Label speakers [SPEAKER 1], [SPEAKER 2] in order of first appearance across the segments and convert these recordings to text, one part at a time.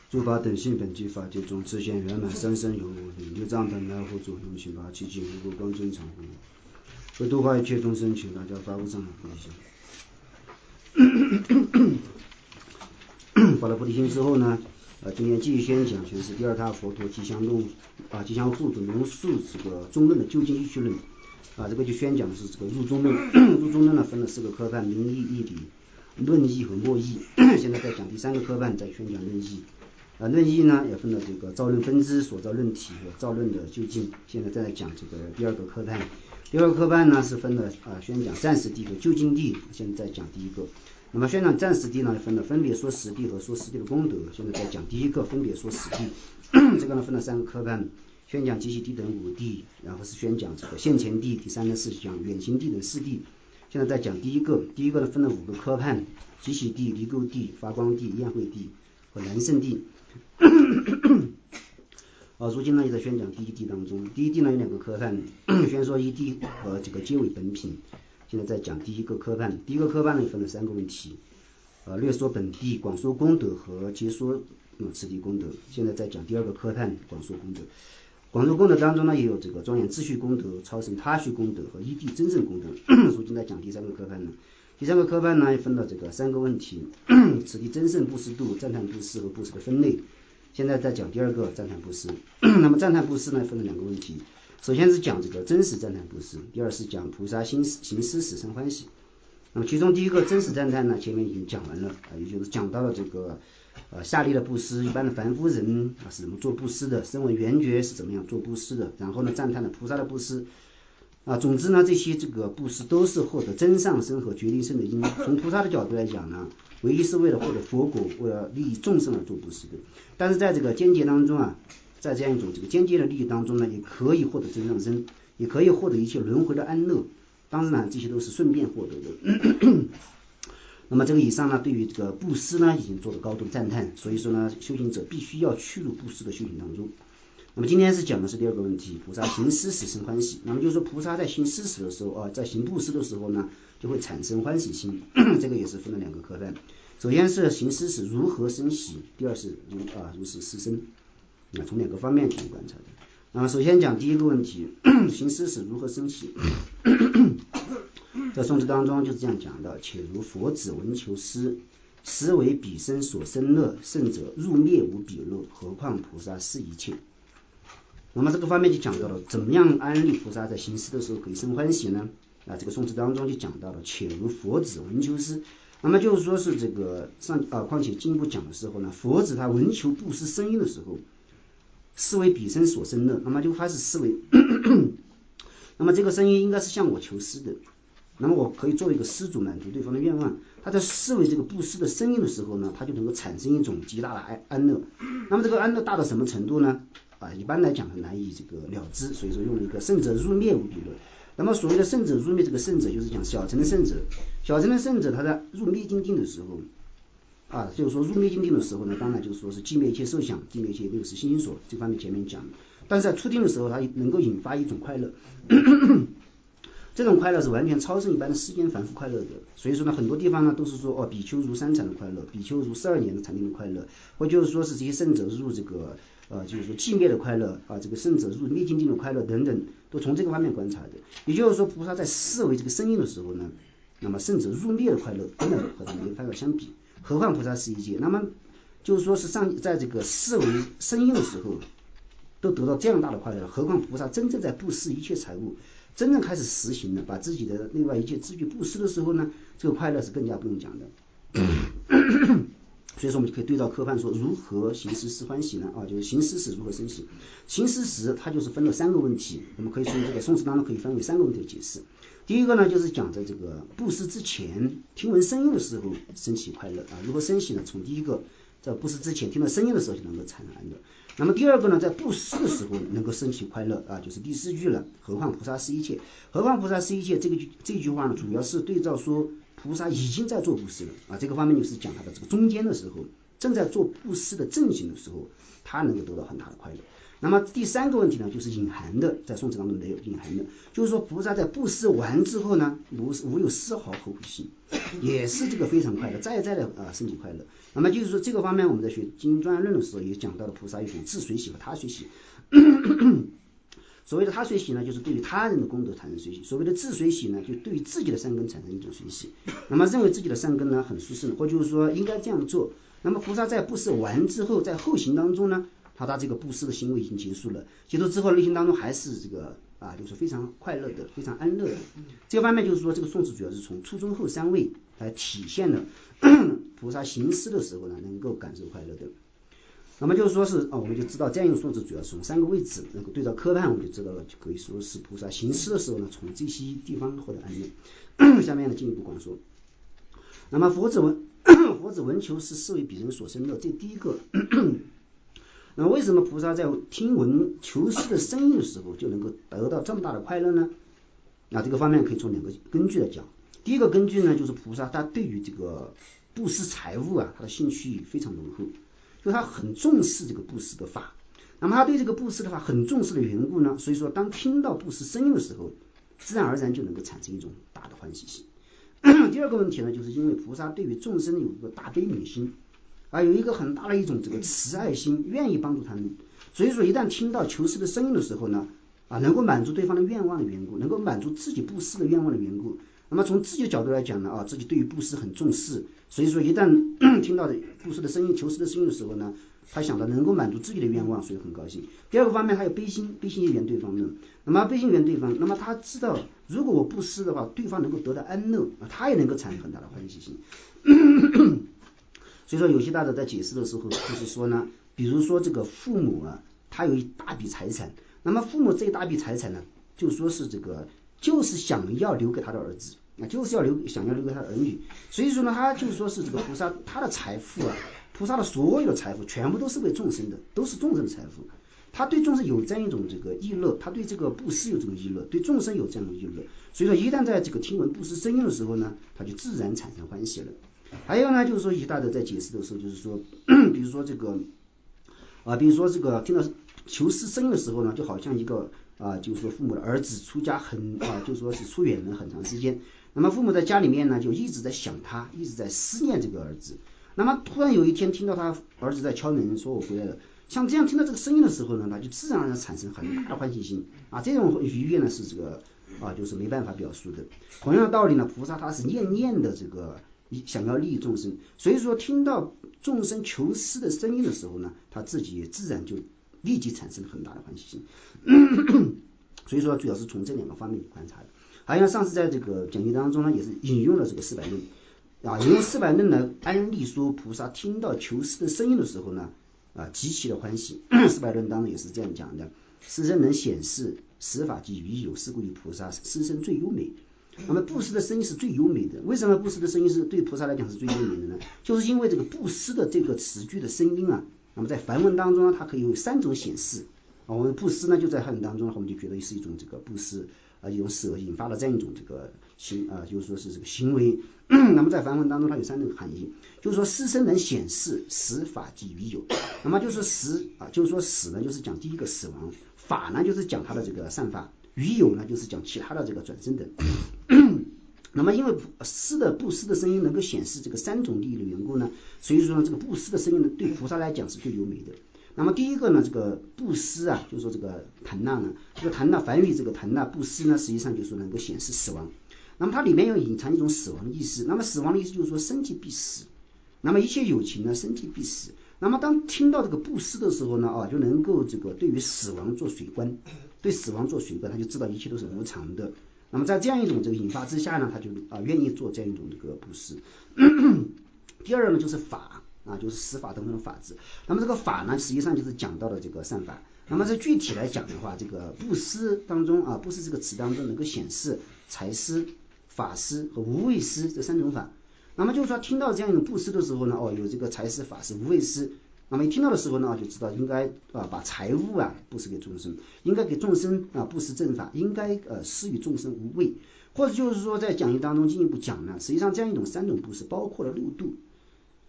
[SPEAKER 1] 诸法等性本具法界中，自现圆满三身有无力，六脏本来无作用性法器尽无光正常无。为度化一切众生，请大家发无上菩提心。发了菩提心之后呢，今天继续宣讲全是第二套佛陀吉祥论吉祥护主论述这个中论的究竟依据论这个就宣讲的是这个入中论。入中论呢分了4个科判：明义、义理、论义和末义。现在在讲第3个科判，在宣讲论义。论义呢也分了这个造论分支、所造论体和造论的究竟。现在在讲这个第2个科判。第2个科判呢是分了宣讲暂时谛和究竟谛。现在在讲第1个。那么宣讲暂时谛呢分别说实谛和说实谛的功德。现在在讲第1个分别说实谛。这个呢分了3个科判，宣讲极其谛等5谛，然后是宣讲这个现前谛，第3个是讲远行谛等4谛。现在在讲第1个。第1个呢分了5个科判：极其谛、离垢谛、发光谛、焰慧谛和南胜谛。如今呢也在宣讲第1谛当中。第1谛呢有2个科判：宣说一谛和这个皆为本品。现在在讲第1个科判。第1个科判呢分了3个问题：略说本谛、广说功德和解说次第功德。现在在讲第2个科判，广说功德。广说功德当中呢也有这个庄严秩序功德、超胜他序功德和一谛真正功德。如今在讲第3个科判呢。第3个科判呢分了这个3个问题：此地真圣布施度、赞叹布施和布施的分类。现在在讲第2个赞叹布施。那么赞叹布施呢分了2个问题：首先是讲这个真实赞叹布施，第二是讲菩萨行施使生欢喜。那么其中第1个真实赞叹呢前面已经讲完了也就是讲到了这个下利的布施，一般的凡夫人是怎么做布施的，声闻缘觉是怎么样做布施的，然后呢赞叹了菩萨的布施总之呢这些这个布施都是获得真上生和决定生的因。从菩萨的角度来讲呢，唯一是为了获得佛果，为了利益众生而做布施的。但是在这个间接当中在这样一种这个间接的利益当中呢，也可以获得真上生，也可以获得一切轮回的安乐。当然呢这些都是顺便获得的。那么这个以上呢对于这个布施呢已经做了高度赞叹，所以说呢修行者必须要去入布施的修行当中。那么今天是讲的是第2个问题：菩萨行施使生欢喜。那么就是说菩萨在行施使的时候在行布施的时候呢就会产生欢喜心。这个也是分了2个科判：首先是行施使如何生喜，第二是如是施生。从2个方面去观察的。那么首先讲第1个问题：行施使如何生喜。在宋词当中就是这样讲的：且如佛子闻求施，实为彼生所生乐，圣者入灭无比乐，何况菩萨是一切。那么这个方面就讲到了怎么样安利菩萨在行施的时候可以生欢喜呢？这个宋词当中就讲到了且如佛子闻求施。那么就是说是这个况且进一步讲的时候呢，佛子他闻求布施声音的时候，是为彼生所生乐。那么就开始视为那么这个声音应该是向我求施的，那么我可以作为一个施主满足对方的愿望。他在视为这个布施的声音的时候呢，他就能够产生一种极大的安乐。那么这个安乐大到什么程度呢？一般来讲很难以这个了知，所以说用了一个圣者入灭无比乐。那么所谓的圣者入灭，这个圣者就是讲小乘的圣者。小乘的圣者他在入灭境定的时候就是说入灭境定的时候呢，当然就是说是寂灭一切受想，寂灭一切六识心所，这方面前面讲。但是在初定的时候，它能够引发一种快乐。这种快乐是完全超胜一般的世间凡夫快乐的。所以说呢很多地方呢都是说比丘如三禅的快乐，比丘如12年的禅定的快乐，或就是说是这些圣者入这个就是说寂灭的快乐这个圣者入灭境定的快乐等等，都从这个方面观察的。也就是说菩萨在视为这个声音的时候呢，那么圣者入灭的快乐根本和他没办法相比，何况菩萨是一切。那么就是说是在这个视为声音的时候都得到这样大的快乐，何况菩萨真正在布施一切财物，真正开始实行了，把自己的内外一切资具布施的时候呢，这个快乐是更加不用讲的。所以说我们就可以对照科判说如何行施使欢喜呢？就是行施使如何生喜。行施使它就是分了3个问题，我们可以从这个宋词当中可以分为3个问题的解释。第一个呢就是讲在这个布施之前听闻声音的时候升起快乐如何升起呢？从第一个在布施之前听到声音的时候就能够产生安乐。那么第二个呢，在布施的时候能够升起快乐就是第4句了，何况菩萨是一切。何况菩萨是一切这句话呢，主要是对照说菩萨已经在做布施了这个方面就是讲他的这个中间的时候正在做布施的正行的时候，他能够得到很大的快乐。那么第三个问题呢，就是隐含的，在宋词当中没有隐含的，就是说菩萨在布施完之后呢，无有丝毫后悔心，也是这个非常快乐，在的升起快乐。那么就是说这个方面我们在学经专论的时候也讲到了菩萨有一种自随喜和他随喜。所谓的他随喜呢，就是对于他人的功德产生随喜；所谓的自随喜呢，就对于自己的善根产生一种随喜。那么认为自己的善根呢很殊胜，或就是说应该这样做。那么菩萨在布施完之后，在后行当中呢，他这个布施的行为已经结束了，结束之后内心当中还是这个就是非常快乐的，非常安乐的。这个方面就是说，这个宋词主要是从初中后三位来体现了菩萨行施的时候呢，能够感受快乐的。那么就是说是我们就知道这样一个宋词主要是从三个位置能够对照科判，我们就知道了，就可以说是菩萨行施的时候呢，从这些地方获得安乐。下面呢进一步广说。那么佛子闻求是视为彼人所生乐，这第一个。那么为什么菩萨在听闻求施的声音的时候就能够得到这么大的快乐呢？这个方面可以从两个根据来讲。第一个根据呢，就是菩萨他对于这个布施财物他的兴趣非常浓厚，就他很重视这个布施的法。那么他对这个布施的法很重视的缘故呢，所以说当听到布施声音的时候，自然而然就能够产生一种大的欢喜心。第二个问题呢，就是因为菩萨对于众生有一个大悲悯心，有一个很大的一种这个慈爱心，愿意帮助他们。所以说一旦听到求施的声音的时候呢，能够满足对方的愿望的缘故，能够满足自己布施的愿望的缘故，那么从自己的角度来讲呢，自己对于布施很重视，所以说一旦听到布施的声音、求施的声音的时候呢，他想到能够满足自己的愿望，所以很高兴。第二个方面，还有悲心，悲心缘对方的。那么悲心缘对方，那么他知道如果我布施的话，对方能够得到安乐，他也能够产生很大的欢喜心。所以说有些大德在解释的时候就是说呢，比如说这个父母他有一大笔财产，那么父母这一大笔财产呢，就说是这个就是想要留给他的儿子，就是想要留给他的儿女。所以说呢，他就说是这个菩萨他的财富菩萨的所有的财富全部都是为众生的，都是众生的财富。他对众生有这样一种这个意乐，他对这个布施有这种意乐，对众生有这样的意乐。所以说一旦在这个听闻布施声音的时候呢，他就自然产生欢喜了。还有呢，就是说一些大德在解释的时候，就是说比如说这个听到求施声音的时候呢，就好像一个就是说父母的儿子出家就是说是出远门很长时间，那么父母在家里面呢就一直在想他，一直在思念这个儿子。那么突然有一天听到他儿子在敲门说我回来了，像这样听到这个声音的时候呢，他就自然而然产生很大的欢喜心这种愉悦呢是这个就是没办法表述的。同样的道理呢，菩萨他是念的这个想要利益众生，所以说听到众生求施的声音的时候呢，他自己也自然就立即产生很大的欢喜心。所以说主要是从这两个方面观察的。还有上次在这个讲义当中呢，也是引用了这个400论引用400论来安利说菩萨听到求施的声音的时候呢极其的欢喜。400论当中也是这样讲的，施身能显示十法即于有，是故于菩萨施身最优美。那么布施的声音是最优美的，为什么布施的声音是对菩萨来讲是最优美的呢？就是因为这个布施的这个词句的声音那么在梵文当中它可以有3种显示我们布施呢就在汉语当中我们就觉得是一种这个布施一种舍引发了这样一种这个就是说是这个行为。那么在梵文当中它有3种含义，就是说施身能显示十法即于有。那么就是就是说死呢就是讲第一个死亡，法呢就是讲它的这个善法，于有呢就是讲其他的这个转生等。那么因为布施的声音能够显示这个3种利益的缘故呢，所以说呢这个布施的声音呢对菩萨来讲是最优美的。那么第一个呢，这个布施就是说这个檀那呢，这个檀那梵语这个檀那布施呢，实际上就是说能够显示死亡。那么它里面有隐藏一种死亡的意思，那么死亡的意思就是说生即必死，那么一切有情呢生即必死。那么当听到这个布施的时候呢就能够这个对于死亡做水观，对死亡做水观，他就知道一切都是无常的。那么在这样一种这个引发之下呢，他就愿意做这样一种这个布施。第二呢就是法就是十法当中的法治。那么这个法呢实际上就是讲到了这个善法。那么这具体来讲的话，这个布施当中布施这个词当中能够显示财施、法施和无畏施这3种法。那么就是说听到这样一种布施的时候呢有这个财施、法施、无畏施，那么一听到的时候呢就知道应该把财物布施给众生，应该给众生布施正法，应该施与众生无畏。或者就是说在讲义当中进一步讲呢，实际上这样一种3种布施包括了6度。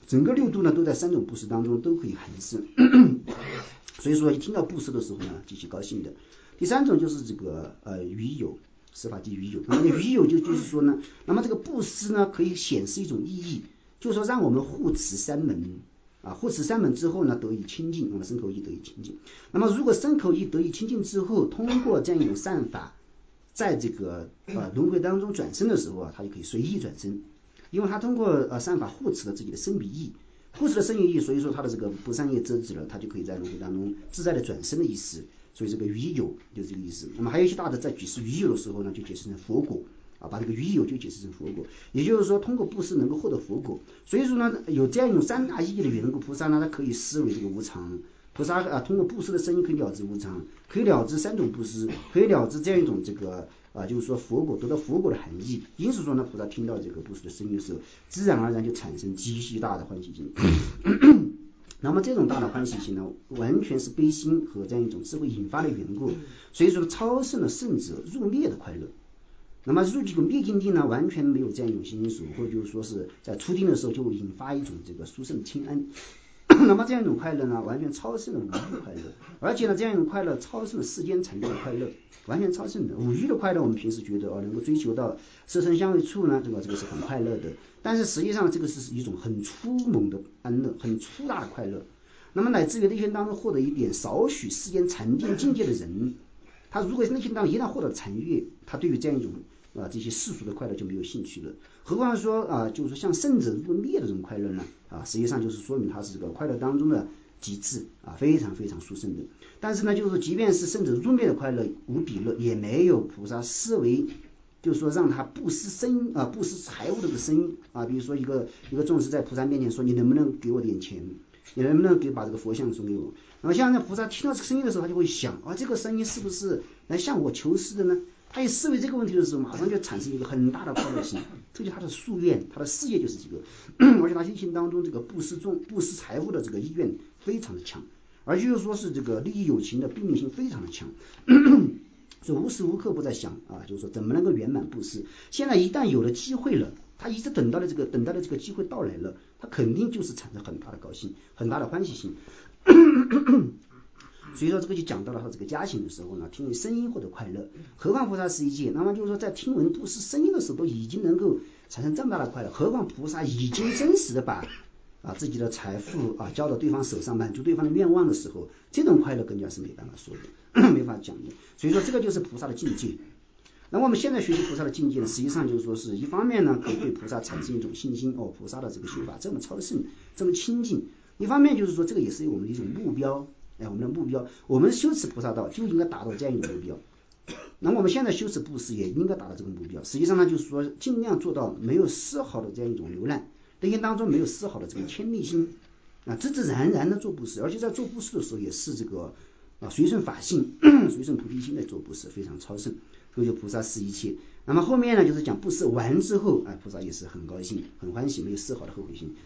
[SPEAKER 1] 整个6度呢都在3种布施当中都可以含摄。所以说一听到布施的时候呢极其高兴的。第3种就是这个余有，十法即余有。那么余有就是说呢，那么这个布施呢可以显示一种意义，就是说让我们护持3门护持3门之后呢得以清净，那么身口意得以清净。那么如果身口意得以清净之后，通过这样一种善法，在这个轮回当中转生的时候他就可以随意转生，因为他通过善法护持了自己的身语意，护持了身语意，所以说他的这个不善业遮止了，他就可以在轮回当中自在的转生的意思。所以这个余有就是这个意思。那么还有一些大的在解释余有的时候呢，就解释成佛果把这个余有就解释成佛果，也就是说通过布施能够获得佛果。所以说呢，有这样一种3大意义的圆光菩萨呢，它可以思维这个无常。菩萨通过布施的声音可以了知无常，可以了知3种布施，可以了知这样一种这个就是说佛果，得到佛果的含义。因此说呢，菩萨听到这个布施的声音的时候，自然而然就产生极其大的欢喜心。那么这种大的欢喜心呢，完全是悲心和这样一种智慧引发的缘故，所以说超胜了圣者入灭的快乐。那么入这个灭尽定呢，完全没有这样一种心所，或者就是说是在初定的时候就引发一种这个殊胜清安。那么这样一种快乐呢，完全超胜了五欲的快乐，而且呢，这样一种快乐超胜了世间禅定的快乐，完全超胜的。五欲的快乐，我们平时觉得能够追求到色声香味触呢，这个是很快乐的，但是实际上这个是一种很粗猛的安乐，很粗大的快乐。那么乃至于内心当中获得一点少许世间禅定境界的人，他如果内心当中一旦获得禅悦，他对于这样一种这些世俗的快乐就没有兴趣了。何况说就是说像圣者入灭的这种快乐呢实际上就是说明他是这个快乐当中的极致非常非常殊胜的。但是呢，就是即便是圣者入灭的快乐无比乐，也没有菩萨思维就是说让他布施布施财物的这个声音比如说一个众生在菩萨面前说，你能不能给我点钱，你能不能把这个佛像送给我。那么像那菩萨听到这个声音的时候，他就会想这个声音是不是来向我求施的呢？他一思维这个问题的时候，马上就产生一个很大的快乐心，这就是他的夙愿，他的事业就是这个而且他内心当中这个布施财物的这个意愿非常的强，而就是说是这个利益有情的悲悯心非常的强所以无时无刻不在想就是说怎么能够圆满布施。现在一旦有了机会了，他一直等到了这个机会到来了，他肯定就是产生很大的高兴，很大的欢喜心所以说这个就讲到了他这个家行的时候呢，听闻声音获得快乐，何况菩萨是一界。那么就是说在听闻布施声音的时候都已经能够产生这么大的快乐，何况菩萨已经真实的把自己的财富交到对方手上，满足对方的愿望的时候，这种快乐更加是没办法说的没法讲的。所以说这个就是菩萨的境界。那我们现在学习菩萨的境界呢，实际上就是说是一方面呢可以对菩萨产生一种信心菩萨的这个修法这么超胜这么清净，一方面就是说这个也是我们的一种目标我们的目标，我们修持菩萨道就应该达到这样一个目标。那么我们现在修持布施也应该达到这个目标。实际上呢，就是说尽量做到没有丝毫的这样一种流浪，内心当中没有丝毫的这个谦悧心自自然然的做布施，而且在做布施的时候也是这个随顺法性随顺菩提心的做布施，非常超胜。所以就菩萨是一切。那么后面呢，就是讲布施完之后菩萨也是很高兴很欢喜，没有丝毫的后悔心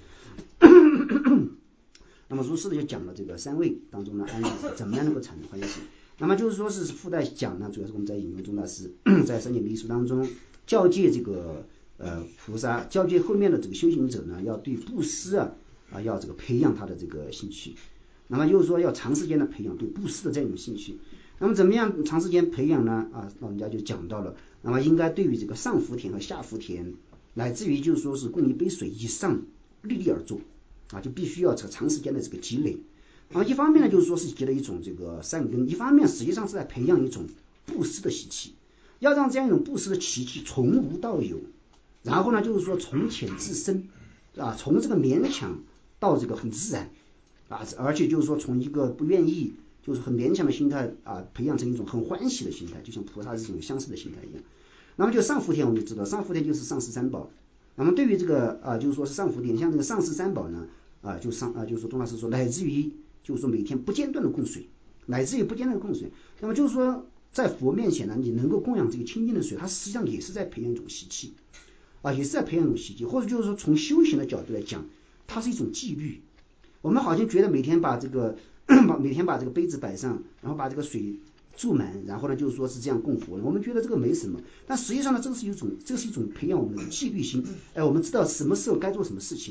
[SPEAKER 1] 那么如是的就讲了这个3位当中呢，安乐怎么样能够产生欢喜。那么就是说是附带讲呢，主要是我们在引用宗大师在三解密书当中教诫这个菩萨，教诫后面的这个修行者呢，要对布施要这个培养他的这个兴趣。那么就是说要长时间的培养对布施的这种兴趣。那么怎么样长时间培养呢老人家就讲到了，那么应该对于这个上福田和下福田，乃至于就是说是供一杯水以上历历而做就必须要长时间的这个积累。一方面呢就是说是结了一种这个善根，一方面实际上是在培养一种布施的习气，要让这样一种布施的习气从无到有，然后呢就是说从浅至深从这个勉强到这个很自然而且就是说从一个不愿意就是很勉强的心态培养成一种很欢喜的心态，就像菩萨这种相似的心态一样。那么就上福田我们就知道，上福田就是上师三宝。那么对于这个就是说是上福田，像这个上师三宝呢就是说宗大师说乃至于就是说每天不间断的供水，乃至于不间断的供水。那么就是说在佛面前呢，你能够供养这个清净的水，它实际上也是在培养一种习气也是在培养一种习气，或者就是说从修行的角度来讲，它是一种纪律。我们好像觉得每天把这个杯子摆上，然后把这个水注满，然后呢就是说是这样供佛，我们觉得这个没什么，但实际上呢这是一种培养我们的纪律心我们知道什么时候该做什么事情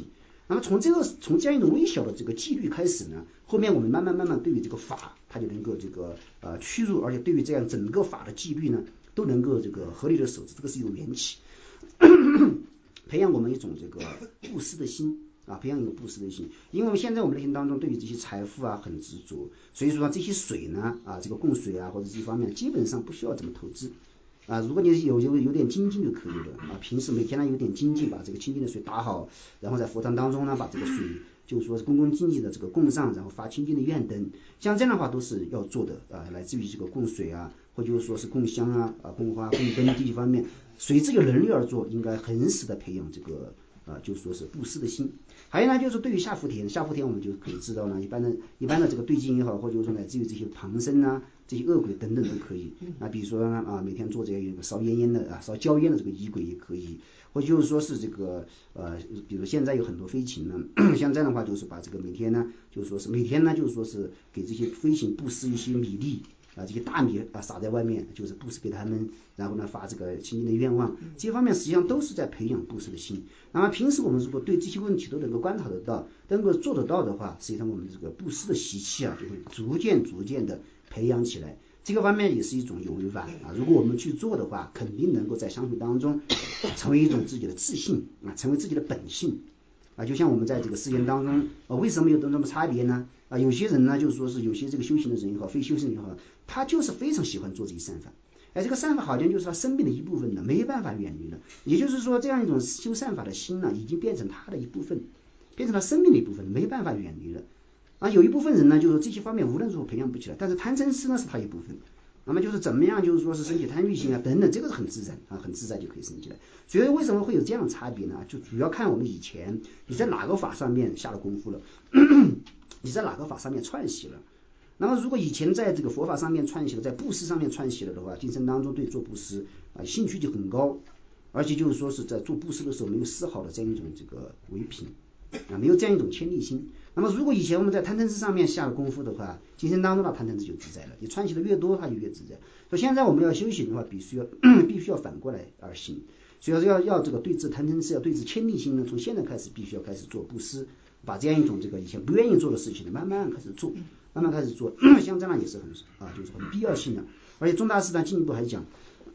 [SPEAKER 1] 那么从这样一种微小的这个纪律开始呢，后面我们慢慢对于这个法，它就能够这个驱入，而且对于这样整个法的纪律呢，都能够这个合理的守持，这个是一种缘起，培养我们一种这个布施的心啊，培养一个布施的心。因为我们现在我们内心当中对于这些财富啊很执着，所以说这些水呢这个供水啊或者这些方面基本上不需要怎么投资。如果你有点精进就可以了平时每天呢有点精进，把这个清净的水打好，然后在佛堂当中呢把这个水就是说恭恭敬敬的这个供上，然后发清净的愿灯，像这样的话都是要做的来自于这个供水啊，或者说是供香供花供灯这些方面，随这个能力而做，应该很使的培养这个就是说是布施的心。还有呢，就是对于下福田我们就可以知道呢，一般的这个对境也好，或者说乃至于这些旁生这些恶鬼等等都可以。比如说每天做这个烧焦烟的这个仪轨也可以，或者就是说是这个比如现在有很多飞禽呢，像这样的话就是把这个每天呢就是说是给这些飞禽布施一些米粒这些大米撒在外面，就是布施给他们，然后呢发这个清净的愿望，这些方面实际上都是在培养布施的心。那么平时我们如果对这些问题都能够观察得到，能够做得到的话，实际上我们这个布施的习气就会逐渐的培养起来。这个方面也是一种有为法如果我们去做的话，肯定能够在相处当中成为一种自己的自信成为自己的本性就像我们在这个世间当中为什么有那么差别呢有些人呢就是说是有些这个修行的人也好，非修行也好，他就是非常喜欢做这些善法，这个善法好像就是他生命的一部分了，没办法远离了。也就是说这样一种修善法的心已经变成他的一部分，变成他生命的一部分，没办法远离了有一部分人呢就是说这些方面无论如何培养不起来，但是贪嗔痴呢是他一部分，那么就是怎么样就是说是升起贪欲心等等，这个是很自然很自在就可以升起来。所以为什么会有这样的差别呢？就主要看我们以前你在哪个法上面下了功夫了你在哪个法上面串习了。那么如果以前在这个佛法上面串习了，在布施上面串习了的话，今生当中对做布施兴趣就很高，而且就是说是在做布施的时候没有丝毫的这样一种这个唯品没有这样一种谦悧心。那么如果以前我们在贪嗔痴上面下了功夫的话，今生当中的贪嗔痴就自在了，你串习的越多它就越自在。所以现在我们要修行的话必须要反过来而行，所以要这个对治贪嗔痴，要对治谦悧心呢，从现在开始必须要开始做布施，把这样一种这个以前不愿意做的事情慢慢开始做像这样也是就是很必要性的。而且宗大师呢进一步还讲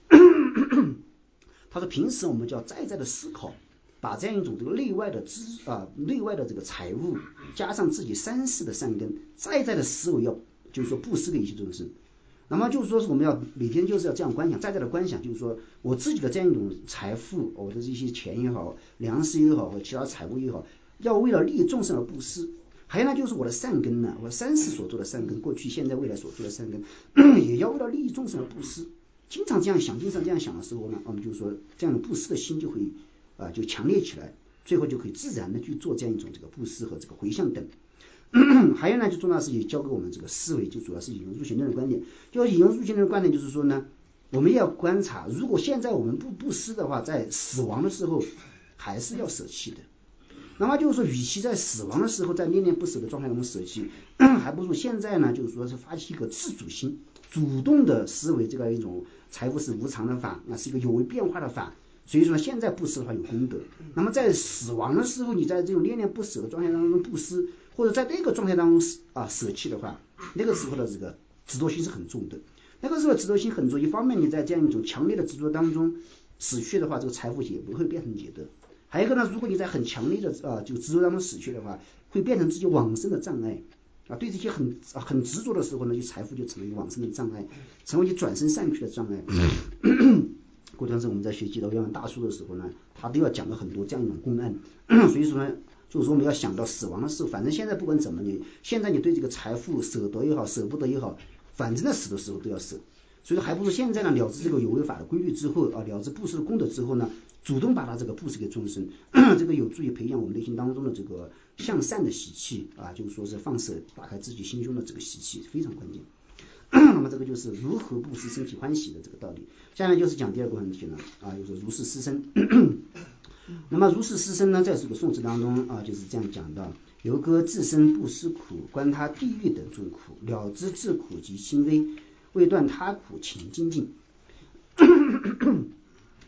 [SPEAKER 1] 他说平时我们就要在的思考，把这样一种这个内外的这个财物加上自己三世的善根，在的思维要就是说布施给一些众生。那么就是说是我们要每天就是要这样观想，在的观想，就是说我自己的这样一种财富，我的这些钱也好，粮食也好，或其他财物也好，要为了利益众生而布施。还有呢就是我的善根呢，我三世所做的善根，过去现在未来所做的善根也要为了利益众生而布施。经常这样想的时候呢，我们就是说这样的布施的心就会就强烈起来，最后就可以自然的去做这样一种这个布施和这个回向等。还有呢，就重大事也教给我们这个思维，就主要是引用入行论的观点。就引用入行论的观点就是说呢，我们要观察，如果现在我们不布施的话，在死亡的时候还是要舍弃的。那么就是说与其在死亡的时候在念念不舍的状态中舍弃，还不如现在呢就是说是发起一个自主心，主动的思维这个一种财富是无常的法，是一个有为变化的法。所以说现在布施的话有功德，那么在死亡的时候，你在这种念念不舍的状态当中布施，或者在那个状态当中舍弃的话，那个时候的这个执着心是很重的。那个时候执着心很重，一方面你在这样一种强烈的执着当中死去的话，这个财富也不会变成你的。还有一个呢，如果你在很强烈的就执着当中死去的话，会变成自己往生的障碍对这些很执着的时候呢，就财富就成为往生的障碍，成为你转生上去的障碍。过段时我们在学习到圆满大书的时候呢，他都要讲了很多这样一种公案所以说呢，就是说我们要想到死亡的时候，反正现在不管怎么现在你对这个财富舍得也好，舍不得也好，反正在死的时候都要舍。所以还不如现在呢，了知这个有为法的规律之后了知布施的功德之后呢，主动把它这个布施给众生这个有助于培养我们内心当中的这个向善的习气就是说是放射打开自己心胸的这个习气非常关键那么这个就是如何布施生起欢喜的这个道理。下面就是讲第二个问题了就是如是施身那么如是施身呢，在这个颂词当中就是这样讲到：由歌自身不施苦，观他地狱等众苦，了知自苦及轻微，未断他苦情精进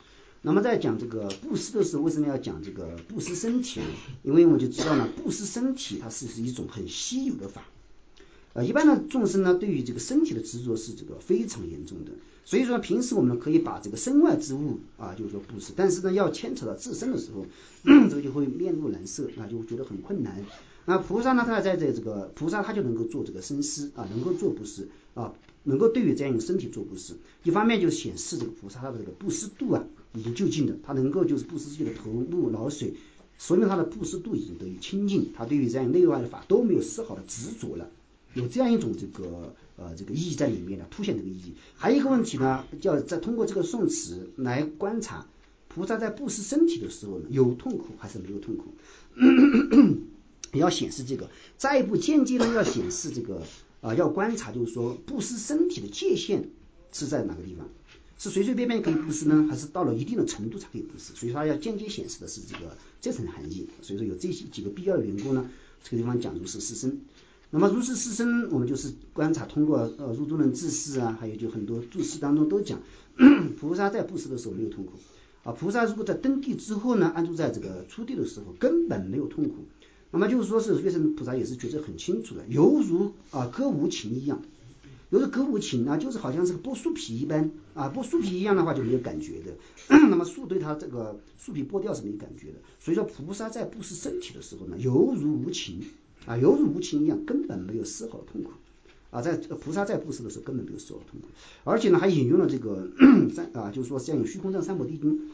[SPEAKER 1] 那么在讲这个布施的时候，为什么要讲这个布施身体呢？因为我们就知道呢，布施身体它是一种很稀有的法。一般的众生呢，对于这个身体的执着是这个非常严重的，所以说平时我们可以把这个身外之物就是说布施，但是呢，要牵扯到自身的时候，这个就会面露难色，就觉得很困难。那菩萨呢，他在这个菩萨他就能够做这个身施能够做布施能够对于这样一种身体做布施。一方面就显示这个菩萨他的这个布施度已经就近的，他能够就是布施自己的头目脑髓，说明他的布施度已经得以清净，他对于这样内外的法都没有丝毫的执着了。有这样一种这个意义在里面的，凸显这个意义。还有一个问题呢，叫再通过这个诵词来观察菩萨在布施身体的时候呢，有痛苦还是没有痛苦，要显示这个。再一步间接呢，要显示这个要观察，就是说布施身体的界限是在哪个地方，是随随便便可以布施呢，还是到了一定的程度才可以布施？所以说它要间接显示的是这层含义。所以说有这些几个必要的缘故呢，这个地方讲如是施身。那么如是施身，我们就是观察通过入诸轮自释还有就很多注释当中都讲，菩萨在布施的时候没有痛苦菩萨如果在登地之后呢，安住在这个初地的时候根本没有痛苦。那么就是说是月神菩萨也是觉得很清楚的，犹如割无情一样，犹如割无情就是好像是个剥树皮一般剥树皮一样的话就没有感觉的那么树对它这个树皮剥掉是没有感觉的。所以说菩萨在布施身体的时候呢，犹如无情犹如无情一样，根本没有丝毫的痛苦在菩萨在布施的时候根本没有丝毫的痛苦。而且呢还引用了这个就是说像有虚空藏三摩地经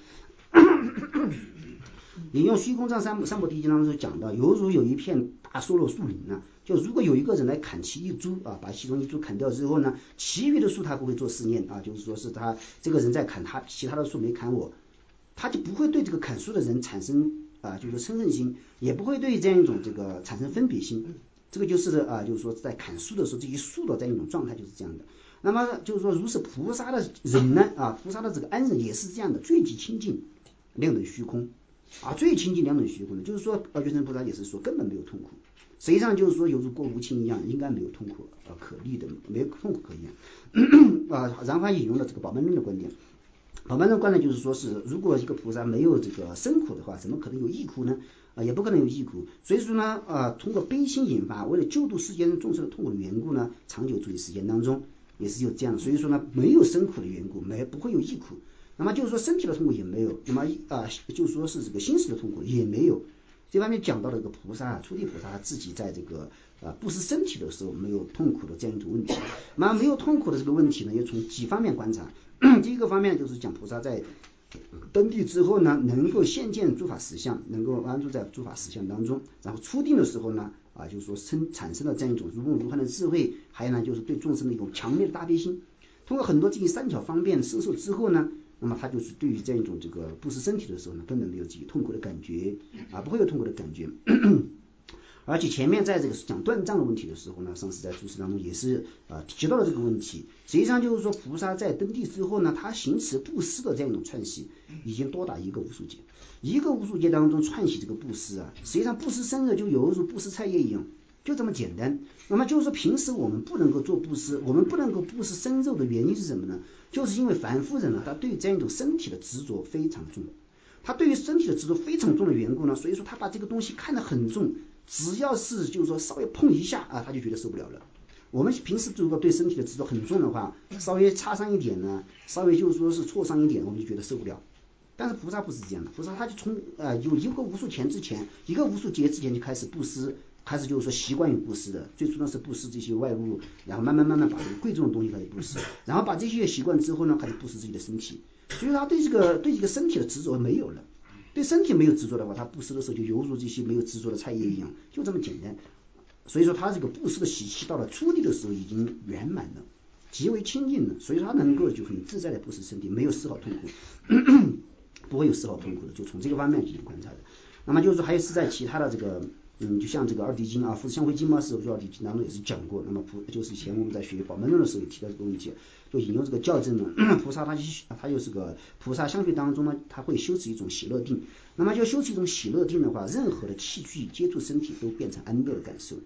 [SPEAKER 1] 引用虚空藏三摩地经当中讲到，犹如有一片大梭罗树林就如果有一个人来砍其一株把其中一株砍掉之后呢，其余的树他不会做思念就是说是他这个人在砍他其他的树没砍我，他就不会对这个砍树的人产生就是嗔恨心，也不会对这样一种这个产生分别心。这个就是就是说在砍树的时候，这一树的这样一种状态就是这样的。那么就是说如是菩萨的人呢菩萨的这个安忍也是这样的，最极清净量等虚空最亲近两等虚空的，就是说月神菩萨也是说根本没有痛苦，实际上就是说犹如过无情一样，应该没有痛苦可立的，没有痛苦可言然后他引用了这个宝鬘论的观点。宝鬘论观点就是说是如果一个菩萨没有这个生苦的话，怎么可能有异苦呢也不可能有异苦。所以说呢通过悲心引发，为了救度世间众生的痛苦的缘故呢，长久住于世间当中也是有这样的。所以说呢没有生苦的缘故，不会有异苦。那么就是说身体的痛苦也没有，那么就是说是这个心识的痛苦也没有。这方面讲到了一个菩萨初地菩萨自己在这个布施身体的时候没有痛苦的这样一种问题。那么没有痛苦的这个问题呢，也从几方面观察。第一个方面就是讲菩萨在登地之后呢，能够现见诸法实相，能够安住在诸法实相当中。然后初定的时候呢就是说产生了这样一种如梦如幻的智慧，还有呢就是对众生的一种强烈的大悲心。通过很多这些三巧方便摄受之后呢，那么他就是对于这样一种这个布施身体的时候呢，根本没有自己痛苦的感觉不会有痛苦的感觉而且前面在这个讲断障的问题的时候呢，上次在注释当中也是提到了这个问题。实际上就是说菩萨在登地之后呢，他行持布施的这样一种串习已经多达一个无数劫，一个无数劫当中串习这个布施实际上布施生热就犹如布施菜叶一样，就这么简单。那么就是说平时我们不能够做布施，我们不能够布施生肉的原因是什么呢？就是因为凡夫人他对这样一种身体的执着非常重，他对于身体的执着非常重的缘故呢，所以说他把这个东西看得很重，只要是就是说稍微碰一下他就觉得受不了了。我们平时如果对身体的执着很重的话，稍微擦伤一点呢，稍微就是说是挫伤一点，我们就觉得受不了。但是菩萨不是这样的，菩萨他就从有一个无数劫之前就开始布施，开始就是说习惯于布施的。最初呢是布施这些外物，然后慢慢把这个贵重的东西开始布施，然后把这些习惯之后呢，开始布施自己的身体。所以他对这个身体的执着没有了，对身体没有执着的话，他布施的时候就犹如这些没有执着的菜叶一样，就这么简单。所以说他这个布施的习气到了初地的时候已经圆满了，极为清净了，所以他能够就很自在的布施身体，没有丝毫痛苦不会有丝毫痛苦的，就从这个方面进行观察的。那么就是说还有是在其他的这个就像这个二谛经富士相会经嘛，是二谛经当中也是讲过。那么就是以前我们在学宝鬘论的时候也提到这个问题，就引用这个教证呢，菩萨他就是个菩萨相会当中呢，他会修持一种喜乐定。那么就修持一种喜乐定的话，任何的器具接触身体都变成安乐的感受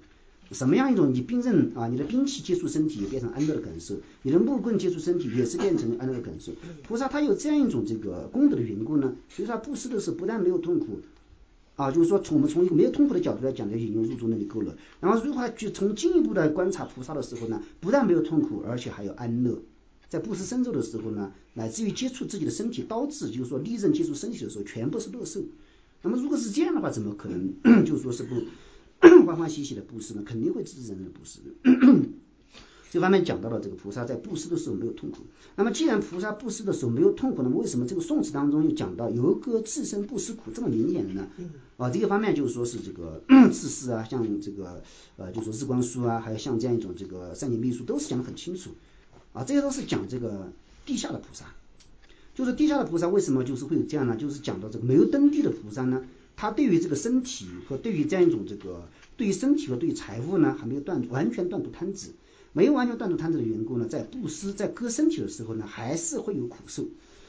[SPEAKER 1] 什么样一种你兵刃啊，你的兵器接触身体也变成安乐的感受，你的木棍接触身体也是变成安乐的感受。菩萨他有这样一种这个功德的缘故呢，所以说他布施的时候不但没有痛苦啊，就是说我们从一个没有痛苦的角度来讲，就引用入中那里够了。然后如果去从进一步的观察菩萨的时候呢，不但没有痛苦，而且还有安乐。在布施身咒的时候呢，乃至于接触自己的身体刀子，就是说利刃接触身体的时候，全部是乐受。那么如果是这样的话，怎么可能就是说是不欢欢喜喜的布施呢？肯定会自自然然的布施的。这方面讲到了这个菩萨在布施的时候没有痛苦。那么既然菩萨布施的时候没有痛苦，那么为什么这个宋词当中又讲到由歌自身不施苦这么明显的呢？这个方面就是说是这个自私啊，像这个就是说日光书啊，还有像这样一种这个善解秘书都是讲得很清楚啊，这些都是讲这个地下的菩萨。就是地下的菩萨为什么就是会有这样呢？就是讲到这个没有登地的菩萨呢，他对于这个身体和对于这样一种这个对于身体和对于财物呢，还没有完全断除贪执，没有完全断除贪执的缘故呢，在布施在割身体的时候呢，还是会有苦受，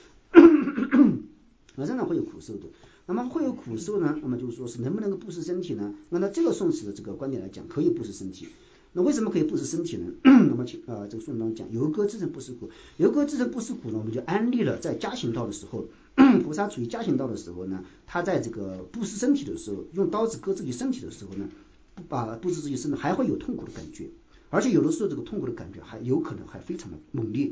[SPEAKER 1] 仍然会有苦受的。那么会有苦受呢，那么就是说是能不能够布施身体呢？按照这个宋词的这个观点来讲，可以布施身体。那为什么可以布施身体呢？那么这个宋词当中讲由歌自身不施苦，由歌自身不施苦呢，我们就安利了在加行道的时候，菩萨处于加行道的时候呢，他在这个布施身体的时候，用刀子割自己身体的时候呢，布施自己身体还会有痛苦的感觉，而且有的时候这个痛苦的感觉还有可能还非常的猛烈。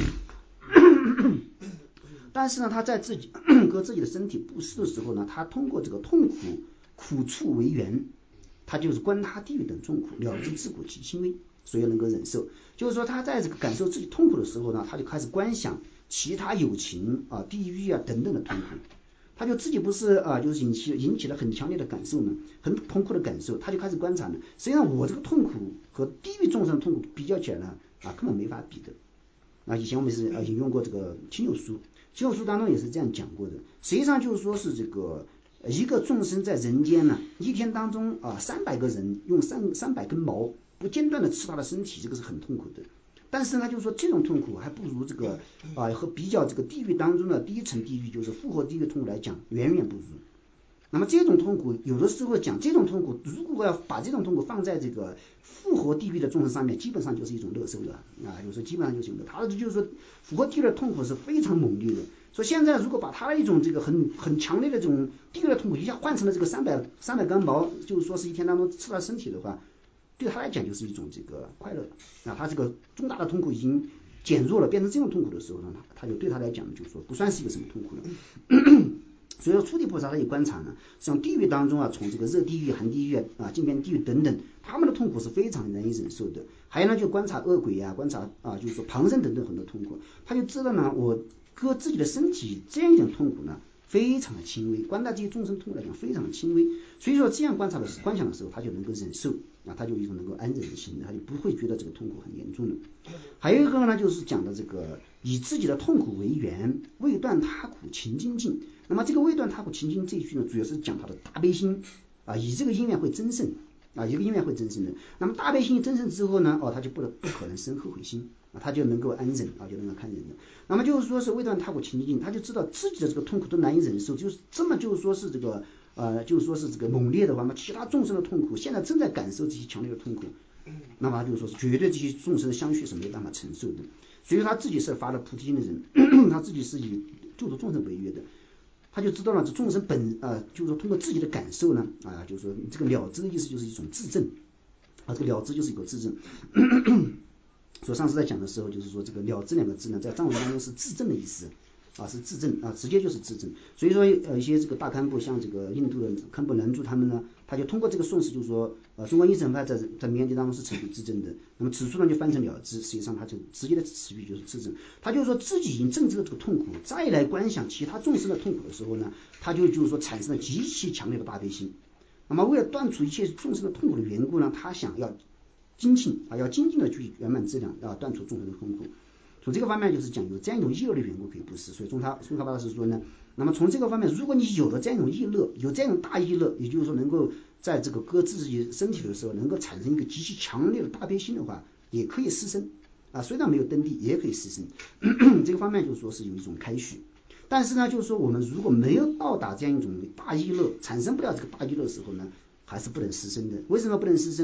[SPEAKER 1] 但是呢，他在自己割自己的身体布施的时候呢，他通过这个痛苦苦处为缘，他就是观他地狱等众苦，了知自苦其轻微，所以能够忍受。就是说他在这个感受自己痛苦的时候呢，他就开始观想其他有情啊、地狱啊等等的痛苦，他就自己不是就是引起了很强烈的感受呢，很痛苦的感受，他就开始观察呢，实际上我这个痛苦和地狱众生的痛苦比较起来呢，根本没法比的。以前我们是引用过这个亲友书当中也是这样讲过的。实际上就是说是这个一个众生在人间呢，一天当中300个人用300根毛不间断的吃他的身体，这个是很痛苦的。但是呢，就是说这种痛苦还不如这个和比较这个地狱当中的第一层地狱，就是复活地狱的痛苦来讲，远远不如。那么这种痛苦，有的时候讲这种痛苦，如果要把这种痛苦放在这个复活地狱的众生上面，基本上就是一种乐受了就是基本上就是他就是说复活地狱的痛苦是非常猛烈的。说现在如果把他的一种这个很强烈的这种地狱的痛苦一下换成了这个300根毛，就是说是一天当中吃他身体的话，对他来讲就是一种这个快乐。他这个重大的痛苦已经减弱了，变成这种痛苦的时候呢，他就对他来讲就是说不算是一个什么痛苦了。所以说初地菩萨他也观察呢，像地狱当中从这个热地狱、寒地狱静边地狱等等，他们的痛苦是非常难以忍受的。还有呢，就观察恶鬼观察就是说旁生等等很多痛苦，他就知道呢，我割自己的身体这样一种痛苦呢，非常的轻微，观待这些众生痛苦来讲非常的轻微。所以说这样观想的时候，他就能够忍受他就有一种能够安忍的心，他就不会觉得这个痛苦很严重了。还有一个呢，就是讲的这个以自己的痛苦为缘，未断他苦勤精进。那么这个未断他苦勤精这一句呢，主要是讲他的大悲心以这个因缘会增盛一个因缘会增盛的。那么大悲心增盛之后呢，他就不可能生后悔心他就能够安忍就能够看忍的。那么就是说是未断他苦勤精进，他就知道自己的这个痛苦都难以忍受，就是这么就是说是这个就是说是这个猛烈的话，那么其他众生的痛苦现在正在感受这些强烈的痛苦，那么就是说绝对这些众生的相续是没办法承受的。所以他自己是发了菩提心的人，他自己是以救度众生为乐的，他就知道了这众生就是说通过自己的感受呢就是说这个了知的意思就是一种自证这个了知就是一个自证。所以上次在讲的时候就是说这个了知两个字呢，在藏文当中是自证的意思是自证直接就是自证。所以说一些这个大堪布像这个印度的堪布南珠他们呢，他就通过这个宋词就是说中国印神派在缅甸当中是成就自证的。那么此处呢就翻成了知，实际上他就直接的词语就是自证。他就是说自己已经证知了这个痛苦，再来观想其他众生的痛苦的时候呢，他就是说产生了极其强烈的大悲心。那么为了断除一切众生的痛苦的缘故呢，他想要精进要精进的去圆满质量断除众生的痛苦。从这个方面就是讲有这样一种意乐的缘故可以布施。所以宗喀巴大师说呢，那么从这个方面，如果你有了这样一种意乐，有这样一种大意乐，也就是说能够在这个割自己身体的时候能够产生一个极其强烈的大悲心的话，也可以施身虽然没有登地也可以施身这个方面就是说是有一种开许。但是呢，就是说我们如果没有到达这样一种大意乐，产生不了这个大意乐的时候呢，还是不能施身的。为什么不能施身呢？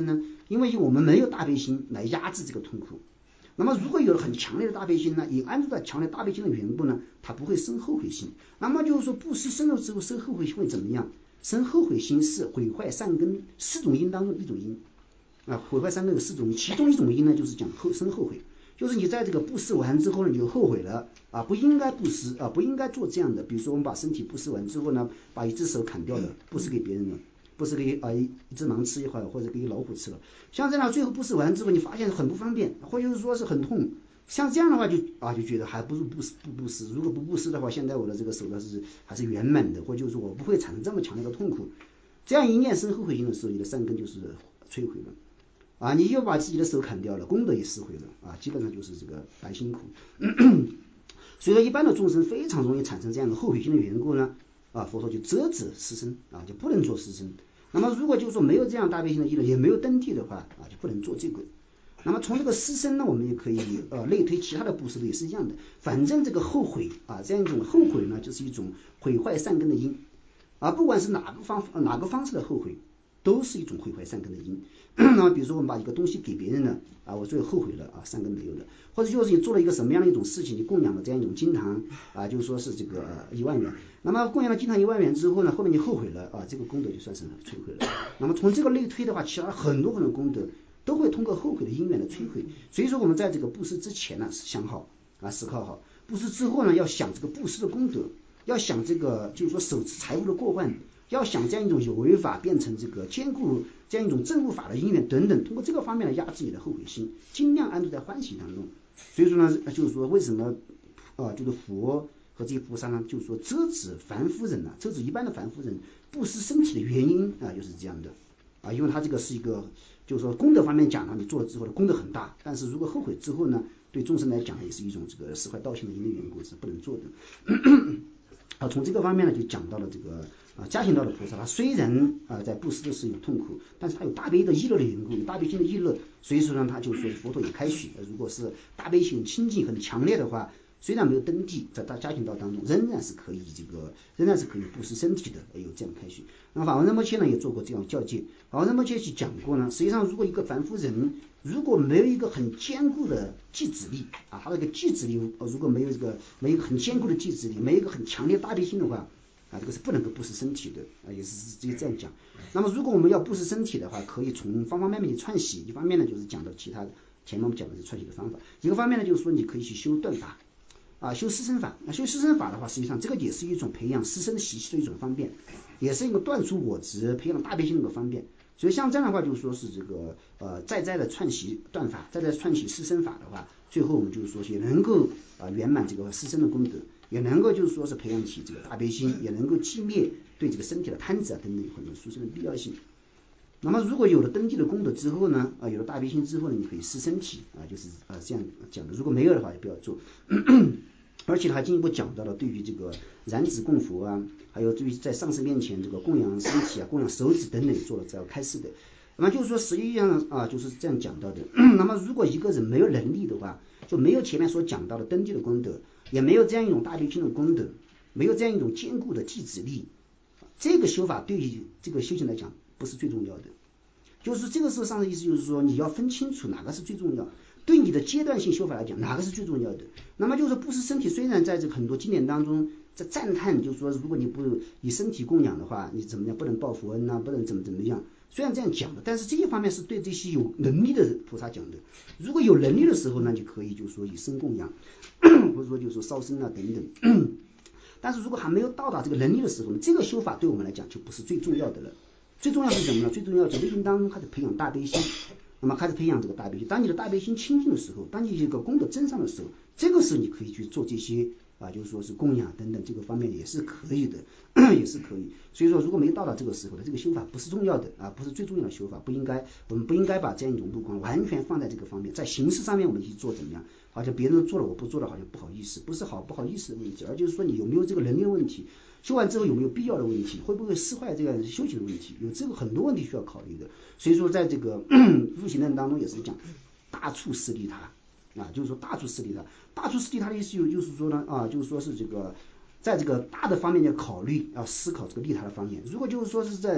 [SPEAKER 1] 因为我们没有大悲心来压制这个痛苦。那么如果有很强烈的大悲心呢，也按照强烈大悲心的缘故呢，它不会生后悔心。那么就是说布施生了之后生后悔心会怎么样？生后悔心是毁坏善根4种因当中的一种因毁坏善根有4种因，其中一种因呢就是讲生后悔，就是你在这个布施完之后呢，你就后悔了不应该布施不应该做这样的。比如说我们把身体布施完之后呢，把一只手砍掉了，布施给别人了，不是给一只狼吃一会儿，或者给老虎吃了，像这样最后布施完之后，你发现很不方便，或者是说是很痛，像这样的话就觉得还不如不布施。如果不布施的话，现在我的这个手呢还是圆满的，或者就是我不会产生这么强烈的痛苦。这样一念生后悔心的时候，你的善根就是摧毁了你又把自己的手砍掉了，功德也失毁了基本上就是这个白辛苦。所以说一般的众生非常容易产生这样的后悔心的缘故呢佛陀就遮止施生就不能做施生。那么如果就是说没有这样大悲心的意乐，也没有登地的话就不能做这个。那么从这个施生呢，我们也可以类推其他的布施也是一样的。反正这个后悔这样一种后悔呢，就是一种毁坏善根的因不管是哪个方式的后悔，都是一种毁坏善根的因。那么比如说我们把一个东西给别人了我最后后悔了善根没有了，或者就是你做了一个什么样的一种事情，你供养了这样一种金堂就是说是这个1万元，那么供养了金堂1万元之后呢，后面你后悔了这个功德就算是摧毁了。那么从这个类推的话，其他很多功德都会通过后悔的因缘的摧毁。所以说我们在这个布施之前呢想好思考好，布施之后呢要想这个布施的功德，要想这个就是说手持财物的过患，要想这样一种有为法变成这个兼顾这样一种正悟法的因缘等等，通过这个方面来压制你的后悔心，尽量安住在欢喜当中。所以说呢就是说为什么就是佛和这些菩萨呢，就是说遮止凡夫人遮止一般的凡夫人布施身体的原因就是这样的因为他这个是一个就是说功德方面讲你做了之后的功德很大，但是如果后悔之后呢，对众生来讲也是一种这个释怀道心的因的缘故，是不能做的。从这个方面呢就讲到了这个加行道的菩萨，他虽然在布施的时候有痛苦，但是他有大悲的意乐的缘故，有大悲心的意乐，所以说呢他就说佛陀也开许如果是大悲心清净很强烈的话，虽然没有登地，在加行道当中仍然是可以布施身体的，有这样开许。那法王仁波切呢也做过这样教诫，法王仁波切去讲过呢，实际上如果一个凡夫人如果没有一个很坚固的继止力他这个继止力如果没有一个很坚固的继止力，没有一个很强烈大悲心的话这个是不能够布施身体的也是直接这样讲。那么如果我们要布施身体的话，可以从方方面面去串习。一方面呢就是讲到其他的前面我们讲的是串习的方法，一个方面呢就是说你可以去修断法修施身法。修施身法的话，实际上这个也是一种培养施身的习气的一种方便，也是一个断除我执培养大悲心的一个方便。所以像这样的话就是说是这个在的串习断法，在串习施身法的话，最后我们就是说也能够圆满这个施身的功德，也能够就是说是培养起这个大悲心，也能够寂灭对这个身体的贪执等等很多殊胜的必要性。那么如果有了登记的功德之后呢有了大悲心之后呢，你可以施身体就是这样讲的。如果没有的话就不要做。而且还进一步讲到了对于这个燃指供佛还有对于在上师面前这个供养身体供养手指等等做了这样开示的。那么就是说实际上就是这样讲到的。那么如果一个人没有能力的话，就没有前面所讲到的登记的功德，也没有这样一种大悲心的功德，没有这样一种坚固的继止力，这个修法对于这个修行来讲不是最重要的。就是这个时候上的意思就是说你要分清楚哪个是最重要，对你的阶段性修法来讲哪个是最重要的。那么就是布施身体，虽然在这个很多经典当中在赞叹，就是说如果你不以身体供养的话，你怎么样不能报佛恩不能怎么样，虽然这样讲的，但是这一方面是对这些有能力的菩萨讲的。如果有能力的时候呢，就可以就是说以身供养或者说就是说烧身等等。但是如果还没有到达这个能力的时候，这个修法对我们来讲就不是最重要的了。最重要是什么呢？最重要是内心当中开始培养大悲心。那么开始培养这个大悲心，当你的大悲心清净的时候，当你这个功德增上的时候，这个时候你可以去做这些就是说是供养等等，这个方面也是可以的也是可以。所以说如果没到达这个时候的这个修法不是重要的不是最重要的修法，我们不应该把这样一种目光完全放在这个方面，在形式上面我们去做怎么样，好像别人做了我不做了好像不好意思，不是不好意思的问题，而就是说你有没有这个能力的问题，修完之后有没有必要的问题，会不会失坏这个修行的问题，有这个很多问题需要考虑的。所以说在这个入行论当中也是讲大处施利他就是说大处施利他。大处施利他的意思就是说呢就是说是这个在这个大的方面要考虑，要思考这个利他的方面。如果就是说是在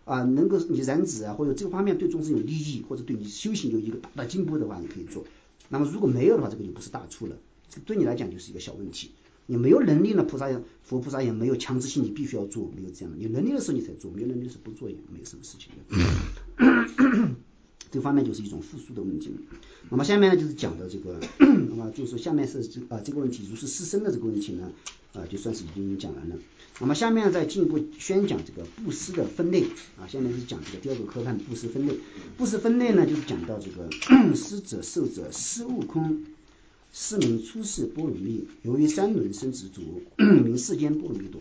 [SPEAKER 1] 能够你燃脂啊，或者这个方面对众生有利益，或者对你修行有一个大的进步的话，你可以做。那么如果没有的话，这个就不是大处了，这个对你来讲就是一个小问题。你没有能力呢，佛菩萨也没有强制性你必须要做，没有这样的。你能力的时候你才做，没有能力的时候不做也没有什么事情的。这方面就是一种复数的问题。那么下面呢就是讲的这个，那么就是说下面是这个问题，如是师生的这个问题呢，就算是已经讲完了。那么下面再进一步宣讲这个布施的分类下面是讲这个第二个科判布施分类。布施分类呢就是讲到这个施者受者施悟空，是名出世波罗蜜，由于三轮生执着，名世间波罗蜜多。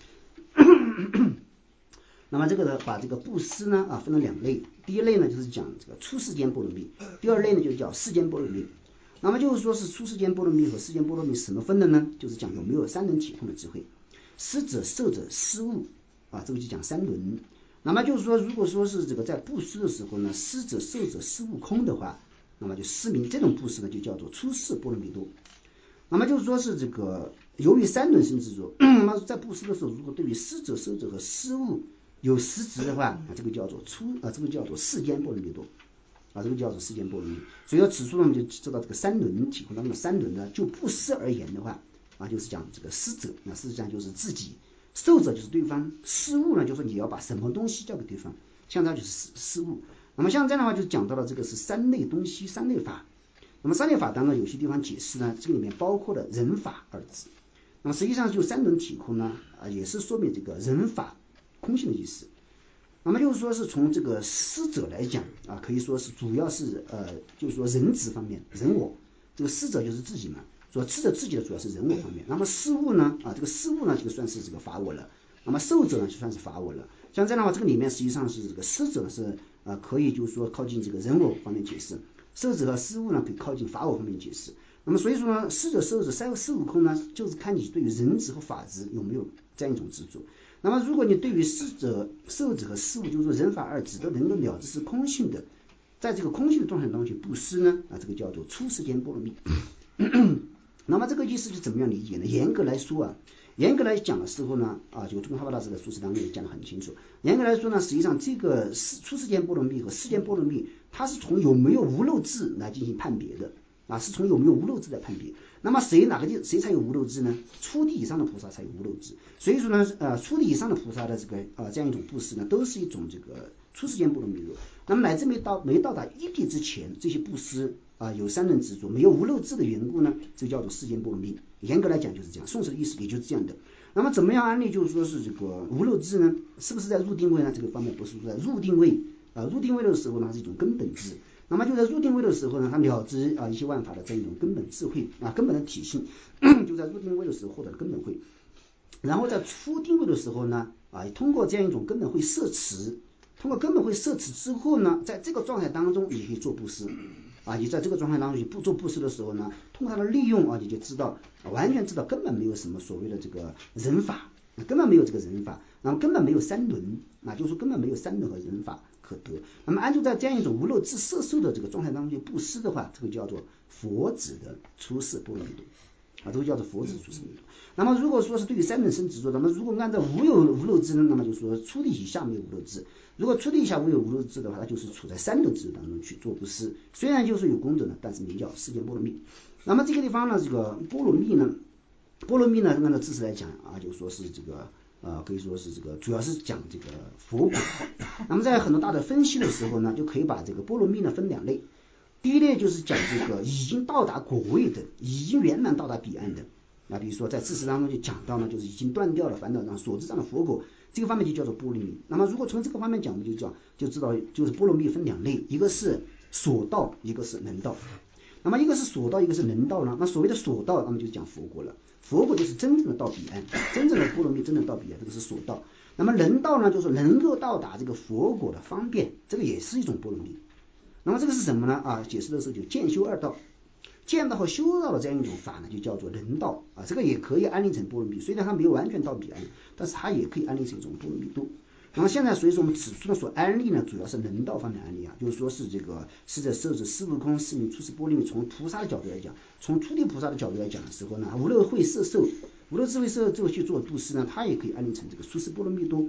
[SPEAKER 1] 那么这个把这个布施呢分了两类，第一类呢就是讲这个出世间波罗蜜，第二类呢就叫世间波罗蜜。那么就是说是出世间波罗蜜和世间波罗蜜什么分的呢？就是讲有没有三轮体空的智慧。施者受者施物这个就讲三轮。那么就是说如果说是这个在布施的时候呢，施者受者施物空的话，那么就施名这种布施呢就叫做出世波罗蜜多。那么就是说是这个由于三轮生执着，那么在布施的时候，如果对于施者受者和施物有实质的话，这个叫做这个叫做世间波罗蜜多这个叫做世间波罗蜜。所以说此处呢我们就知道这个三轮体空当中的三轮呢，就布施而言的话就是讲这个施者，那实际上就是自己，受者就是对方，施物呢就是说你要把什么东西交给对方，像这样就是施物。那么像这样的话就讲到了这个是三类东西三类法。那么三类法当中有些地方解释呢，这个里面包括了人法二字。那么实际上就三轮体空呢也是说明这个人法空性的意思。那么就是说是从这个施者来讲可以说是主要是就是说人执方面，人我，这个施者就是自己嘛，说施者自己的主要是人我方面。那么施物呢这个施物呢就算是这个法我了，那么受者呢就算是法我了。像这样的话，这个里面实际上是这个施者是可以就是说靠近这个人我方面解释，受者和施物呢可以靠近法我方面解释。那么所以说呢，施者受者施物空呢，就是看你对于人执和法执有没有这样一种执着。那么如果你对于施者受者和施物，就是说人法二执都能够了知是空性的，在这个空性的状态当中去布施呢这个叫做出世间波罗蜜。那么这个意思是怎么样理解呢？严格来说严格来讲的时候呢就宗喀巴大师的注释当中也讲得很清楚。严格来说呢，实际上这个出世间波罗蜜和世间波罗蜜，它是从有没有无漏智来进行判别的是从有没有无漏智来判别。那么谁才有无漏智呢？初地以上的菩萨才有无漏智。所以说呢初地以上的菩萨的这个这样一种布施呢，都是一种这个出世间波罗蜜多。那么乃至没到达一地之前，这些布施有三轮执着，没有无漏智的缘故呢，这叫做世间波罗蜜。严格来讲就是这样，宋词的意思也就是这样的。那么怎么样安利就是说是这个无漏智呢？是不是在入定位呢？这个方面不是在入定位入定位的时候呢是一种根本智。那么就在入定位的时候呢，他了知一切万法的这样一种根本智慧根本的体性，就在入定位的时候获得了根本慧。然后在出定位的时候呢通过这样一种根本慧摄持，通过根本慧摄持之后呢，在这个状态当中你可以做布施你在这个状态当中不做布施的时候呢，通过它的利用你就知道完全知道根本没有什么所谓的这个人法，根本没有这个人法，那么根本没有三轮就是说根本没有三轮和人法可得。那么按照在这样一种无漏智摄受的这个状态当中去布施的话，这个叫做佛子的出世波罗蜜多这个叫做佛子出世波罗蜜多。那么如果说是对于三轮生执着，那么如果按照无漏智呢，那么就说初地以下没有无漏智。如果初地以下无有无漏智的话，它就是处在三轮智当中去做布施，虽然就是有功德呢，但是名叫世间波罗蜜。那么这个地方呢，这个波罗蜜呢按照知识来讲就说是这个可以说是这个主要是讲这个佛果。那么在很多大的分析的时候呢，就可以把这个波罗蜜呢分两类。第一类就是讲这个已经到达果位的，已经圆满到达彼岸的比如说在知识当中就讲到呢，就是已经断掉了烦恼上所知上的佛果，这个方面就叫做波罗蜜。那么如果从这个方面讲，我们就知道就是波罗蜜分两类，一个是所道，一个是能道。那么一个是所道，一个是能道呢。那所谓的所道，那么就讲佛果了。佛果就是真正的到彼岸，真正的波罗蜜，真正到彼岸，这个是所道。那么能道呢，就是能够到达这个佛果的方便，这个也是一种波罗蜜。那么这个是什么呢解释的时候就见修二道，见到和修道的这样一种法呢，就叫做能道这个也可以安立成波罗蜜。虽然它没有完全到彼岸，但是它也可以安立成一种波罗蜜多。那么现在所以说我们此处的所安立呢，主要是能道方面安立就是说是这个施者受者施物空，是名出世波罗蜜。从菩萨的角度来讲，从初地菩萨的角度来讲的时候呢，无漏慧摄受，无漏智慧摄受去做布施呢，它也可以安立成这个出世波罗蜜多。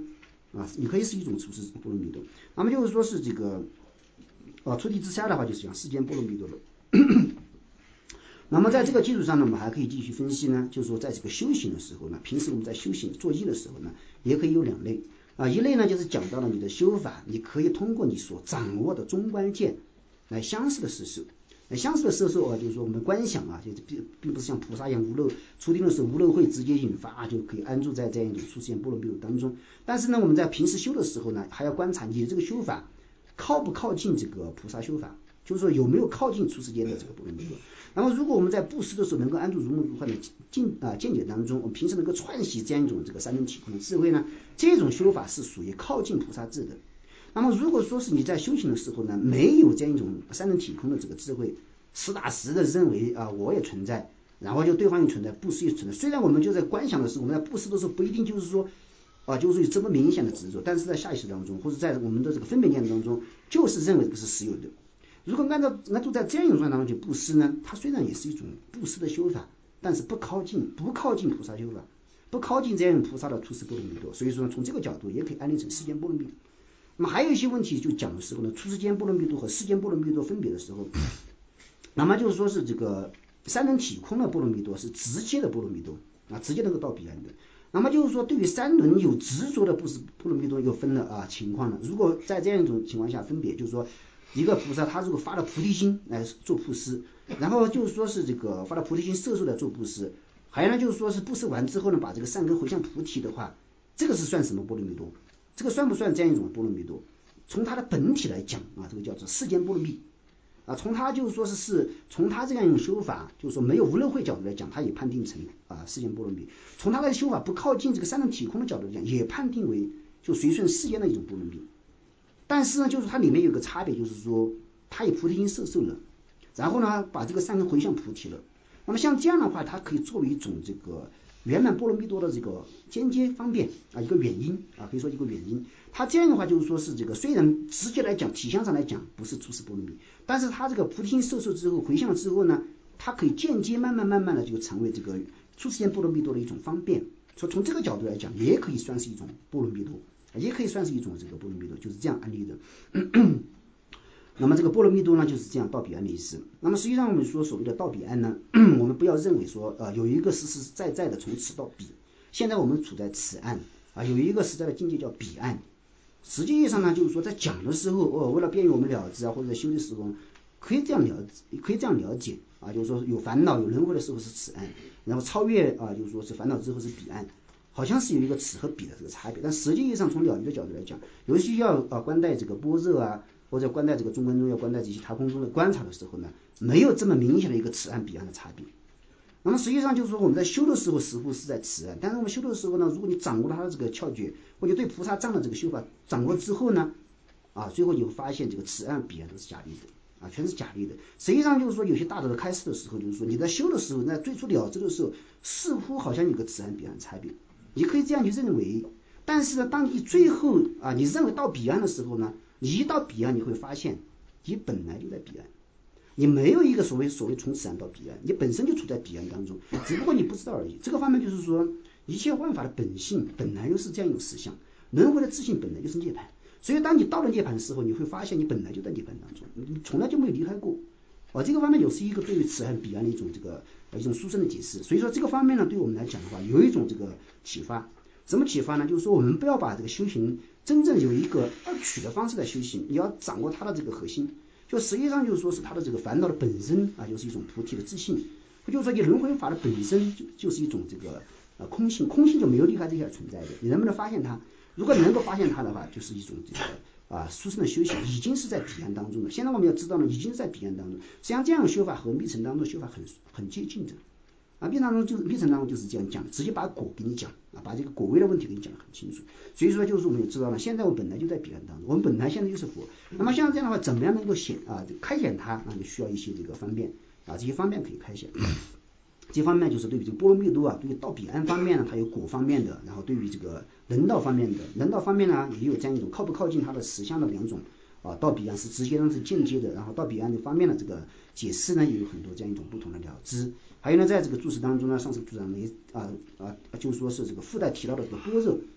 [SPEAKER 1] 也可以是一种初次波罗蜜多。那么就是说是这个出题之下的话，就是讲世间波罗蜜多了。那么在这个基础上呢，我们还可以继续分析呢，就是说在这个修行的时候呢，平时我们在修行作意的时候呢，也可以有两类一类呢就是讲到了你的修法，你可以通过你所掌握的中观见来相似的施受。相似的施受就是说我们观想就并不是像菩萨一样无漏出定的时候无漏会直接引发就可以安住在这样一种出世间波罗蜜多当中。但是呢，我们在平时修的时候呢，还要观察你的这个修法靠不靠近这个菩萨修法，就是说有没有靠近出世间的这个波罗蜜多。那么如果我们在布施的时候能够安住如梦如幻的见解当中，我们平时能够串习这样一种这个三轮体空的智慧呢，这种修法是属于靠近菩萨智的。那么如果说是你在修行的时候呢，没有这样一种三轮体空的这个智慧，实打实的认为我也存在，然后就对方也存在，布施也存在。虽然我们就在观想的时候，我们在布施的时候不一定就是说就是有这么明显的执着，但是在下意识当中或者在我们的这个分别念当中，就是认为这个是实有的。如果按照在这样一种状态当中去布施呢，它虽然也是一种布施的修法，但是不靠近菩萨修法，不靠近这样菩萨的出世波罗蜜多。所以说从这个角度也可以安立成世间波罗蜜多。那么还有一些问题就讲的时候呢，出世间波罗蜜多和世间波罗蜜多分别的时候，那么就是说是这个三轮体空的波罗蜜多是直接的波罗蜜多直接能够到彼岸的。那么就是说对于三轮有执着的波罗蜜多又分了情况了。如果在这样一种情况下分别，就是说一个菩萨他如果发了菩提心来做布施，然后就是说是这个发了菩提心摄受来做布施，还有呢就是说是布施完之后呢把这个善根回向菩提的话，这个是算什么波罗蜜多？这个算不算这样一种波罗蜜多？从它的本体来讲这个叫做世间波罗蜜从它就是说是从它这样一种修法，就是说没有无漏慧角度来讲，它也判定成世间波罗蜜。从它的修法不靠近这个三轮体空的角度来讲，也判定为就随顺世间的一种波罗蜜。但是呢，就是它里面有个差别，就是说它以菩提心摄受了，然后呢把这个善根回向菩提了。那么像这样的话，它可以作为一种这个圆满波罗蜜多的这个间接方便一个原因可以说一个原因。它这样的话就是说是这个虽然直接来讲体相上来讲不是出世波罗蜜，但是它这个菩提心摄受之后回向之后呢，它可以间接慢慢的就成为这个出世间波罗蜜多的一种方便。所以从这个角度来讲，也可以算是一种波罗蜜多，也可以算是一种这个波罗蜜多，就是这样安立的。那么这个波罗蜜多呢，就是这样到彼岸的意思。那么实际上我们说所谓的到彼岸呢，我们不要认为说有一个实实在在的从此到彼。现在我们处在此岸有一个实在的境界叫彼岸。实际上呢，就是说在讲的时候为了便于我们了知或者在修的时候可以这样了解就是说有烦恼有轮回的时候是此岸，然后超越就是说是烦恼之后是彼岸，好像是有一个此和彼的这个差别。但实际上从了知的角度来讲，尤其要观待这个般若或者观待这个中观中要观待这些他空中的观察的时候呢，没有这么明显的一个此岸彼岸的差别。那么实际上就是说我们在修的时候似乎是在此岸，但是我们修的时候呢，如果你掌握了它的这个窍诀，或者对菩萨藏的这个修法掌握之后呢最后你会发现这个此岸彼岸都是假立的全是假立的。实际上就是说有些大德的开示的时候，就是说你在修的时候，在最初了知的时候，似乎好像有个此岸彼岸的差别，你可以这样去认为。但是呢，当你最后你认为到彼岸的时候呢，你一到彼岸你会发现你本来就在彼岸，你没有一个所谓从此岸到彼岸，你本身就处在彼岸当中，只不过你不知道而已。这个方面就是说一切万法的本性本来就是这样一种实相，轮回的自性本来就是涅槃。所以当你到了涅槃的时候，你会发现你本来就在涅槃当中，你从来就没有离开过这个方面又是一个对于此岸彼岸的一种这个一种殊胜的解释。所以说这个方面呢，对我们来讲的话有一种这个启发。什么启发呢？就是说我们不要把这个修行真正有一个二取的方式来修行，你要掌握它的这个核心，就实际上就是说是它的这个烦恼的本身就是一种菩提的自信，就是说你轮回法的本身就是一种这个空性，空性就没有离开这些存在的。你能不能发现它？如果你能够发现它的话，就是一种这个殊胜的修行，已经是在彼岸当中的。现在我们要知道呢，已经是在彼岸当中。实际上这样的修法和密乘当中的修法很接近的密乘当中就是这样讲，直接把果给你讲把这个果位的问题给你讲得很清楚。所以说就是我们也知道了，现在我们本来就在彼岸当中，我们本来现在就是佛。那么像这样的话，怎么样能够开显它就需要一些这个方便这些方面可以开显。这方面就是对于这个波罗蜜多对于到彼岸方面呢，它有果方面的，然后对于这个人道方面的，人道方面呢也有这样一种靠不靠近它的实相的两种到彼岸是直接是间接的，然后到彼岸的方面的这个解释呢也有很多这样一种不同的了知。还有呢，在这个注释当中呢，上次组长就是说是这个附带提到的这个般若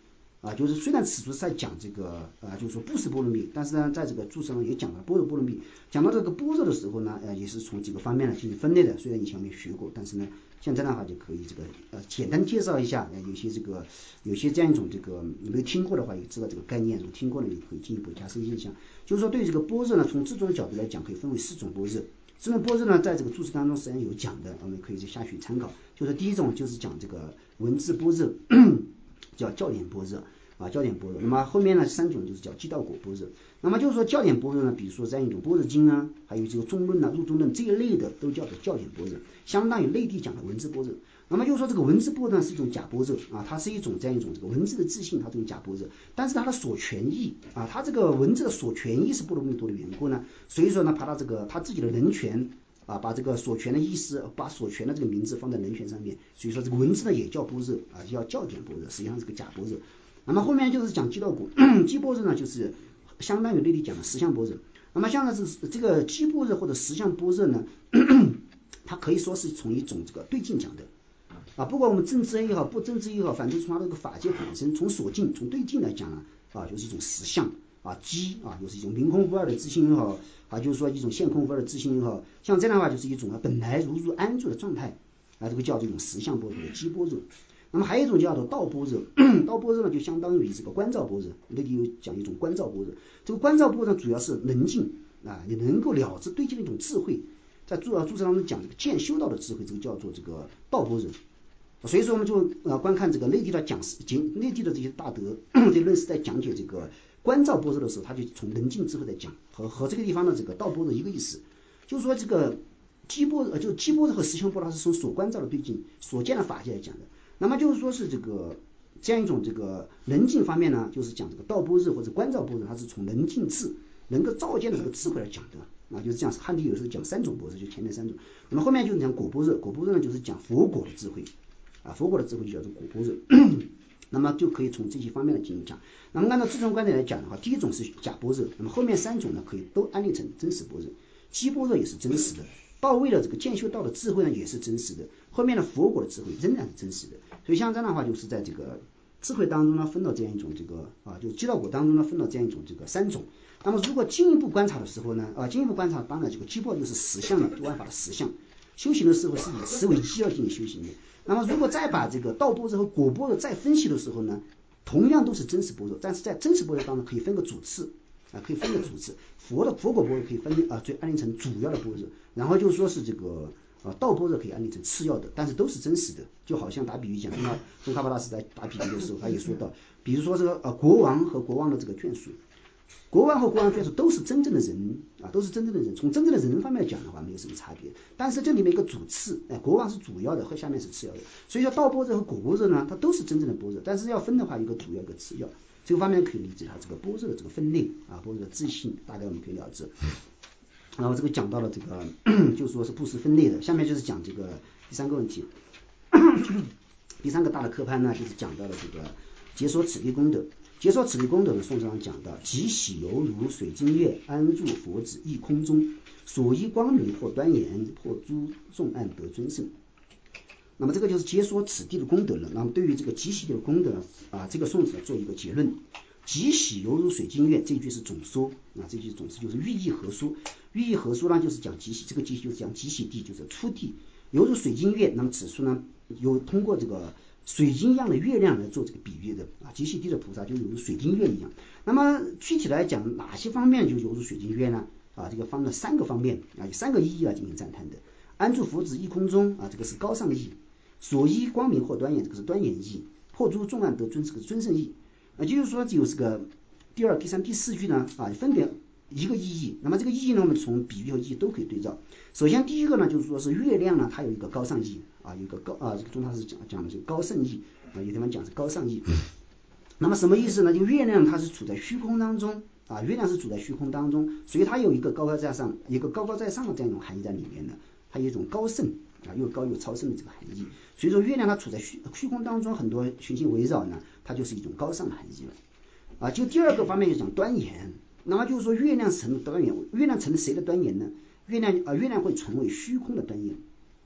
[SPEAKER 1] 就是虽然此处是在讲这个就是说不是波罗蜜，但是呢，在这个注释上也讲了般若波罗蜜。讲到这个般若的时候呢，也是从几个方面来进行分类的。虽然以前没学过，但是呢，像这样的话就可以这个简单介绍一下。有些这样一种这个你没有听过的话，也知道这个概念；如果听过了，也可以进一步加深印象。就是说对于这个般若呢，从这种角度来讲，可以分为4种般若。这种般若呢，在这个注释当中实际上有讲的，我们可以在下去参考。就是第一种就是讲这个文字般若，叫教典般若。教典般若。那么后面呢3种就是叫基道果般若。那么就是说教典般若呢，比如说这样一种般若经啊，还有这个中论啊、入中论这一类的，都叫做教典般若，相当于内地讲的文字般若。那么就是说这个文字般若是一种假般若它是一种这样一种这个文字的自信，它这种假般若，但是它的所权义它这个文字的所权义是波罗蜜多的缘故呢，所以说呢，把他自己的人权把这个所权的意思，把所权的这个名字放在人权上面，所以说这个文字呢也叫般若叫教典般若，实际上是个假般若。那么后面就是讲基道果，基般若呢就是相当于内地讲的实相般若。那么像是这个基般若或者实相般若呢，它可以说是从一种这个对境讲的不管我们正知也好，不正知也好，反正从它这个法界本身，从所境，从对境来讲呢就是一种实相基就是一种明空无二的自性也好就是说一种现空无二的自性也好，像这样的话就是一种本来如如安住的状态这个叫这种实相般若的基般若。那么还有一种叫做道般若，道般若呢就相当于这个观照般若，内地有讲一种观照般若。这个观照般若主要是能境你能够了知对境的一种智慧，在注释当中讲这个见修道的智慧，这个叫做这个道般若。所以说我们就观看这个内地的内地的这些大德这论师在讲解这个观照般若的时候，他就从能境智慧在讲，和这个地方的这个道般若一个意思，就是说这个基般若和实相般若是从所观照的对境所见的法界来讲的。那么就是说是这样一种这个能境方面呢，就是讲这个道般若或者观照般若，它是从能境智能够照见的这个智慧来讲的就是这样。汉地有时候讲3种般若，就前面3种。那么后面就是讲果般若，果般若呢就是讲佛果的智慧佛果的智慧就叫做果般若。那么就可以从这些方面来进行讲。那么按照这种观点来讲的话，第一种是假般若，那么后面3种呢可以都安立成真实般若。基般若也是真实的，到位的这个见修道的智慧呢也是真实的，后面的佛果的智慧仍然是真实的。所以像这样的话，就是在这个智慧当中呢分到这样一种这个就基道果当中呢分到这样一种这个3种。那么如果进一步观察的时候呢进一步观察，当然这个基般就是实相了，万法的实相。修行的时候是以此为基要进行修行的。那么如果再把这个道般若和果般若再分析的时候呢，同样都是真实般若，但是在真实般若当中可以分个主次可以分个主次。佛果般若可以分安立成主要的般若，然后就是说是这个道般若可以安立成次要的，但是都是真实的。就好像打比喻讲，那宗喀巴大师在打比喻的时候，他也说到，比如说这个国王和国王的这个眷属，国王和国王眷属都是真正的人都是真正的人。从真正的人方面来讲的话，没有什么差别。但是这里面一个主次，国王是主要的，和下面是次要的。所以说道般若和果般若呢，它都是真正的般若，但是要分的话，一个主要，一个次要。这个方面可以理解它这个般若的这个分类般若的自性，大概我们可以了解。然后这个讲到了这个就说是不是分类的。下面就是讲这个第3个问题。第3个大的科判呢，就是讲到了这个解说此地功德。解说此地功德呢，宋上讲到，即喜犹如水晶月，安住佛子一空中，所依光明或端严，破诸众暗得尊胜。那么这个就是解说此地的功德了。那么对于这个即喜的功德这个宋子做一个结论。即喜犹如水晶月，这句是总说这句总是就是寓意何说。寓意何说呢，就是讲即喜，这个即喜就是讲即喜地，就是初地犹如水晶月。那么此处呢有通过这个水晶一样的月亮来做这个比喻的即喜地的菩萨就犹如水晶月一样。那么具体来讲，哪些方面就犹如水晶月呢这个分了3个方面有3个意义进行赞叹的。安住佛子一空中这个是高尚意；所依光明或端严，这个是端严意；破诸众暗得尊，这个是尊胜意。就是说就是个第2、第3、第4句呢分别一个意义。那么这个意义呢，我们从比喻和意义都可以对照。首先第一个呢，就是说是月亮呢，它有一个高尚意有一个这个中它是讲的是高胜意有地方讲是高尚意。那么什么意思呢？就月亮它是处在虚空当中月亮是处在虚空当中，所以它有一个高高在上，一个高高在上的这样一种含义在里面的，它有一种高胜又高又超胜的这个含义。所以说月亮它处在虚空当中，很多群星围绕呢，它就是一种高尚的含义了就第2个方面就讲端严。那么就是说月亮成了端严，月亮成了谁的端严呢？月亮会成为虚空的端严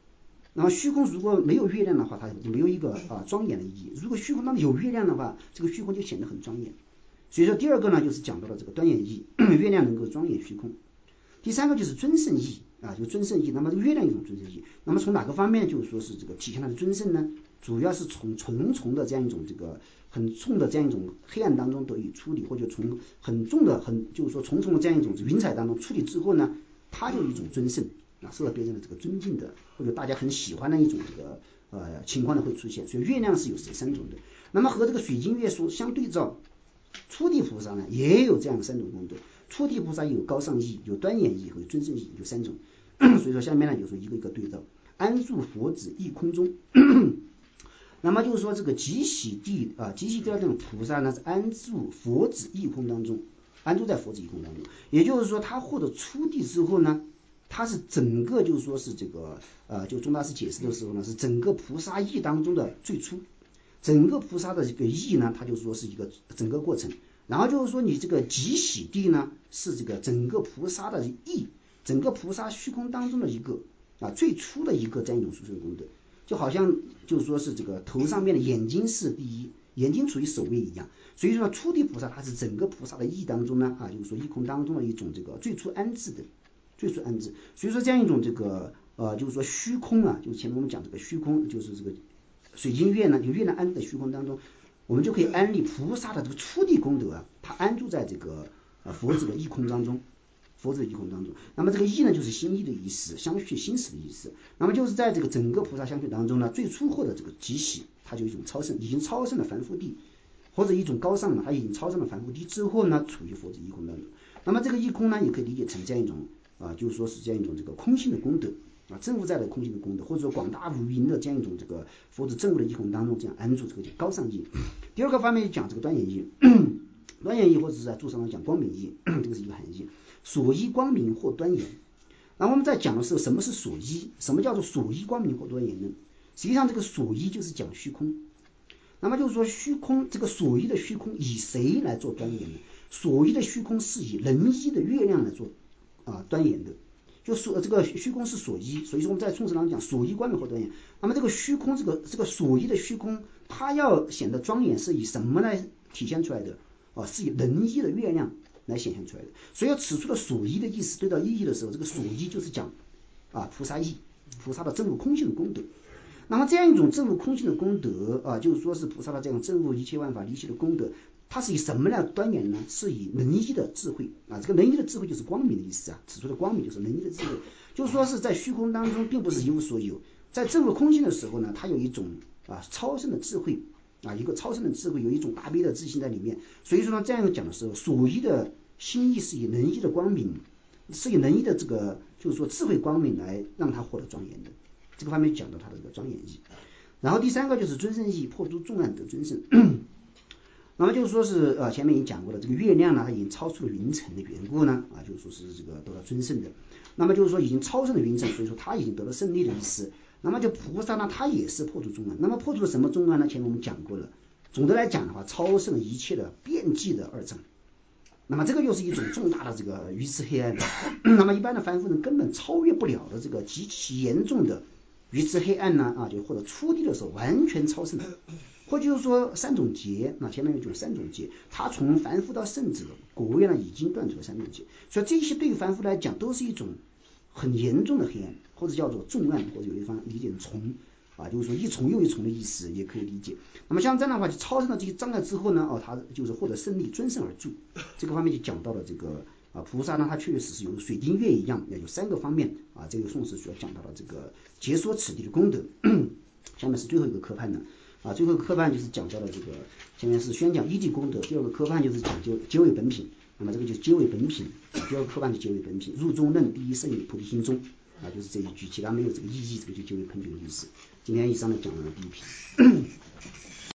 [SPEAKER 1] 那么虚空如果没有月亮的话，它就没有一个庄严的意义。如果虚空当中有月亮的话，这个虚空就显得很庄严。所以说第二个呢，就是讲到了这个端严意，月亮能够庄严虚空。第三个就是尊胜意就尊胜意。那么这个月亮一种尊胜意，那么从哪个方面就是说是这个体现它的尊胜呢？主要是从重重的这样一种这个很重的这样一种黑暗当中得以处理，或者从很重的就是说重重的这样一种云彩当中处理之后呢，它就一种尊胜受到别人的这个尊敬的，或者大家很喜欢的一种这个情况呢会出现。所以月亮是有这三种的。那么和这个水晶月说相对照，初地菩萨呢也有这样三种功德。初地菩萨有高尚意、有端严意和尊胜意，有三种。所以说下面呢就是一个一个对照。安住佛子异空中那么就是说这个极喜地极喜地的这种菩萨呢是安住佛子异空当中，安住在佛子异空当中。也就是说他获得初地之后呢，他是整个就是说是这个就宗大师解释的时候呢，是整个菩萨意当中的最初，整个菩萨的这个意呢，它就是说是一个整个过程。然后就是说你这个极喜地呢，是这个整个菩萨的意，整个菩萨虚空当中的一个最初的一个这样一种殊胜功德。就好像就是说是这个头上面的眼睛是第一，眼睛处于首位一样。所以说初地菩萨它是整个菩萨的意当中呢就是说异空当中的一种这个最初安置的，最初安置。所以说这样一种这个就是说虚空就是前面我们讲这个虚空，就是这个水晶月呢，就月亮安住在虚空当中，我们就可以安立菩萨的这个初地功德它安住在这个佛子的异空当中，佛子的异空当中。那么这个意呢，就是心意的意思，相续心识的意思。那么就是在这个整个菩萨相续当中呢，最初获得这个极喜，它就一种超胜，已经超胜了凡夫地，或者一种高尚它已经超胜了凡夫地之后呢，处于佛子异空当中。那么这个异空呢，也可以理解成这样一种就是说是这样一种这个空性的功德正悟在的空性的功德，或者说广大无垠的这样一种这个佛子正悟的异空当中这样安住，这个叫高尚意。第二个方面讲这个端严意，端严意或者是在注释上讲光明意，这个是一个含义。所依光明或端严。那我们在讲的是什么是所依，什么叫做所依光明或端严呢？实际上这个所依就是讲虚空。那么就是说虚空，这个所依的虚空以谁来做端严呢？所依的虚空是以能依的月亮来做端严的。就说这个虚空是所依，所以说我们在充实上讲所依光明或端严。那么这个虚空这个所依的虚空，它要显得庄严是以什么来体现出来的是以能依的月亮来显现出来的。所以此处的所依的意思对到意义的时候，这个所依就是讲菩萨意，菩萨的证悟空性的功德。那么这样一种证悟空性的功德就是说是菩萨的这样证悟一切万法离系的功德，它是以什么来端严呢？是以能依的智慧这个能依的智慧就是光明的意思此处的光明就是能依的智慧，就是说是在虚空当中并不是一无所有，在证悟空性的时候呢，它有一种超胜的智慧一个超胜的智慧，有一种大悲的自信在里面。所以说呢，这样讲的时候，所依的心意是以能依的光明，是以能依的这个就是说智慧光明来让他获得庄严的。这个方面讲到他的这个庄严意。然后第三个就是尊胜意，破诸众暗得尊胜。那么就是说是前面已经讲过了，这个月亮呢，它已经超出了云层的缘故呢就是说是这个得到尊胜的。那么就是说已经超胜了云层，所以说他已经得到胜利的意思。那么就菩萨呢，他也是破除众暗。那么破除了什么众暗呢？前面我们讲过了。总的来讲的话，超胜了一切的遍计的二障。那么这个又是一种重大的这个愚痴黑暗的那么一般的凡夫人根本超越不了的这个极其严重的愚痴黑暗呢就或者初地的时候完全超胜，或者就是说三种劫。那前面有讲三种劫，他从凡夫到圣者果位呢已经断除了三种劫。所以这些对于凡夫来讲都是一种很严重的黑暗，或者叫做重暗，或者有一方理解成重就是说一重又一重的意思也可以理解。那么像这样的话，就超胜了这些障碍之后呢他就是获得胜利，尊胜而住。这个方面就讲到了这个菩萨呢，他确实是有水晶月一样，有三个方面这个宋师所讲到的这个解说此地的功德。下面是最后一个科判呢最后一个科判就是讲到了这个前面是宣讲一地功德，第二个科判就是讲究皆为本品。那么这个就是皆为本品第二个科判就皆为本品，入中论第一胜于菩提心中就是这一句，其他没有这个意义，这个就皆为本品的意思。今天以上呢讲了第一批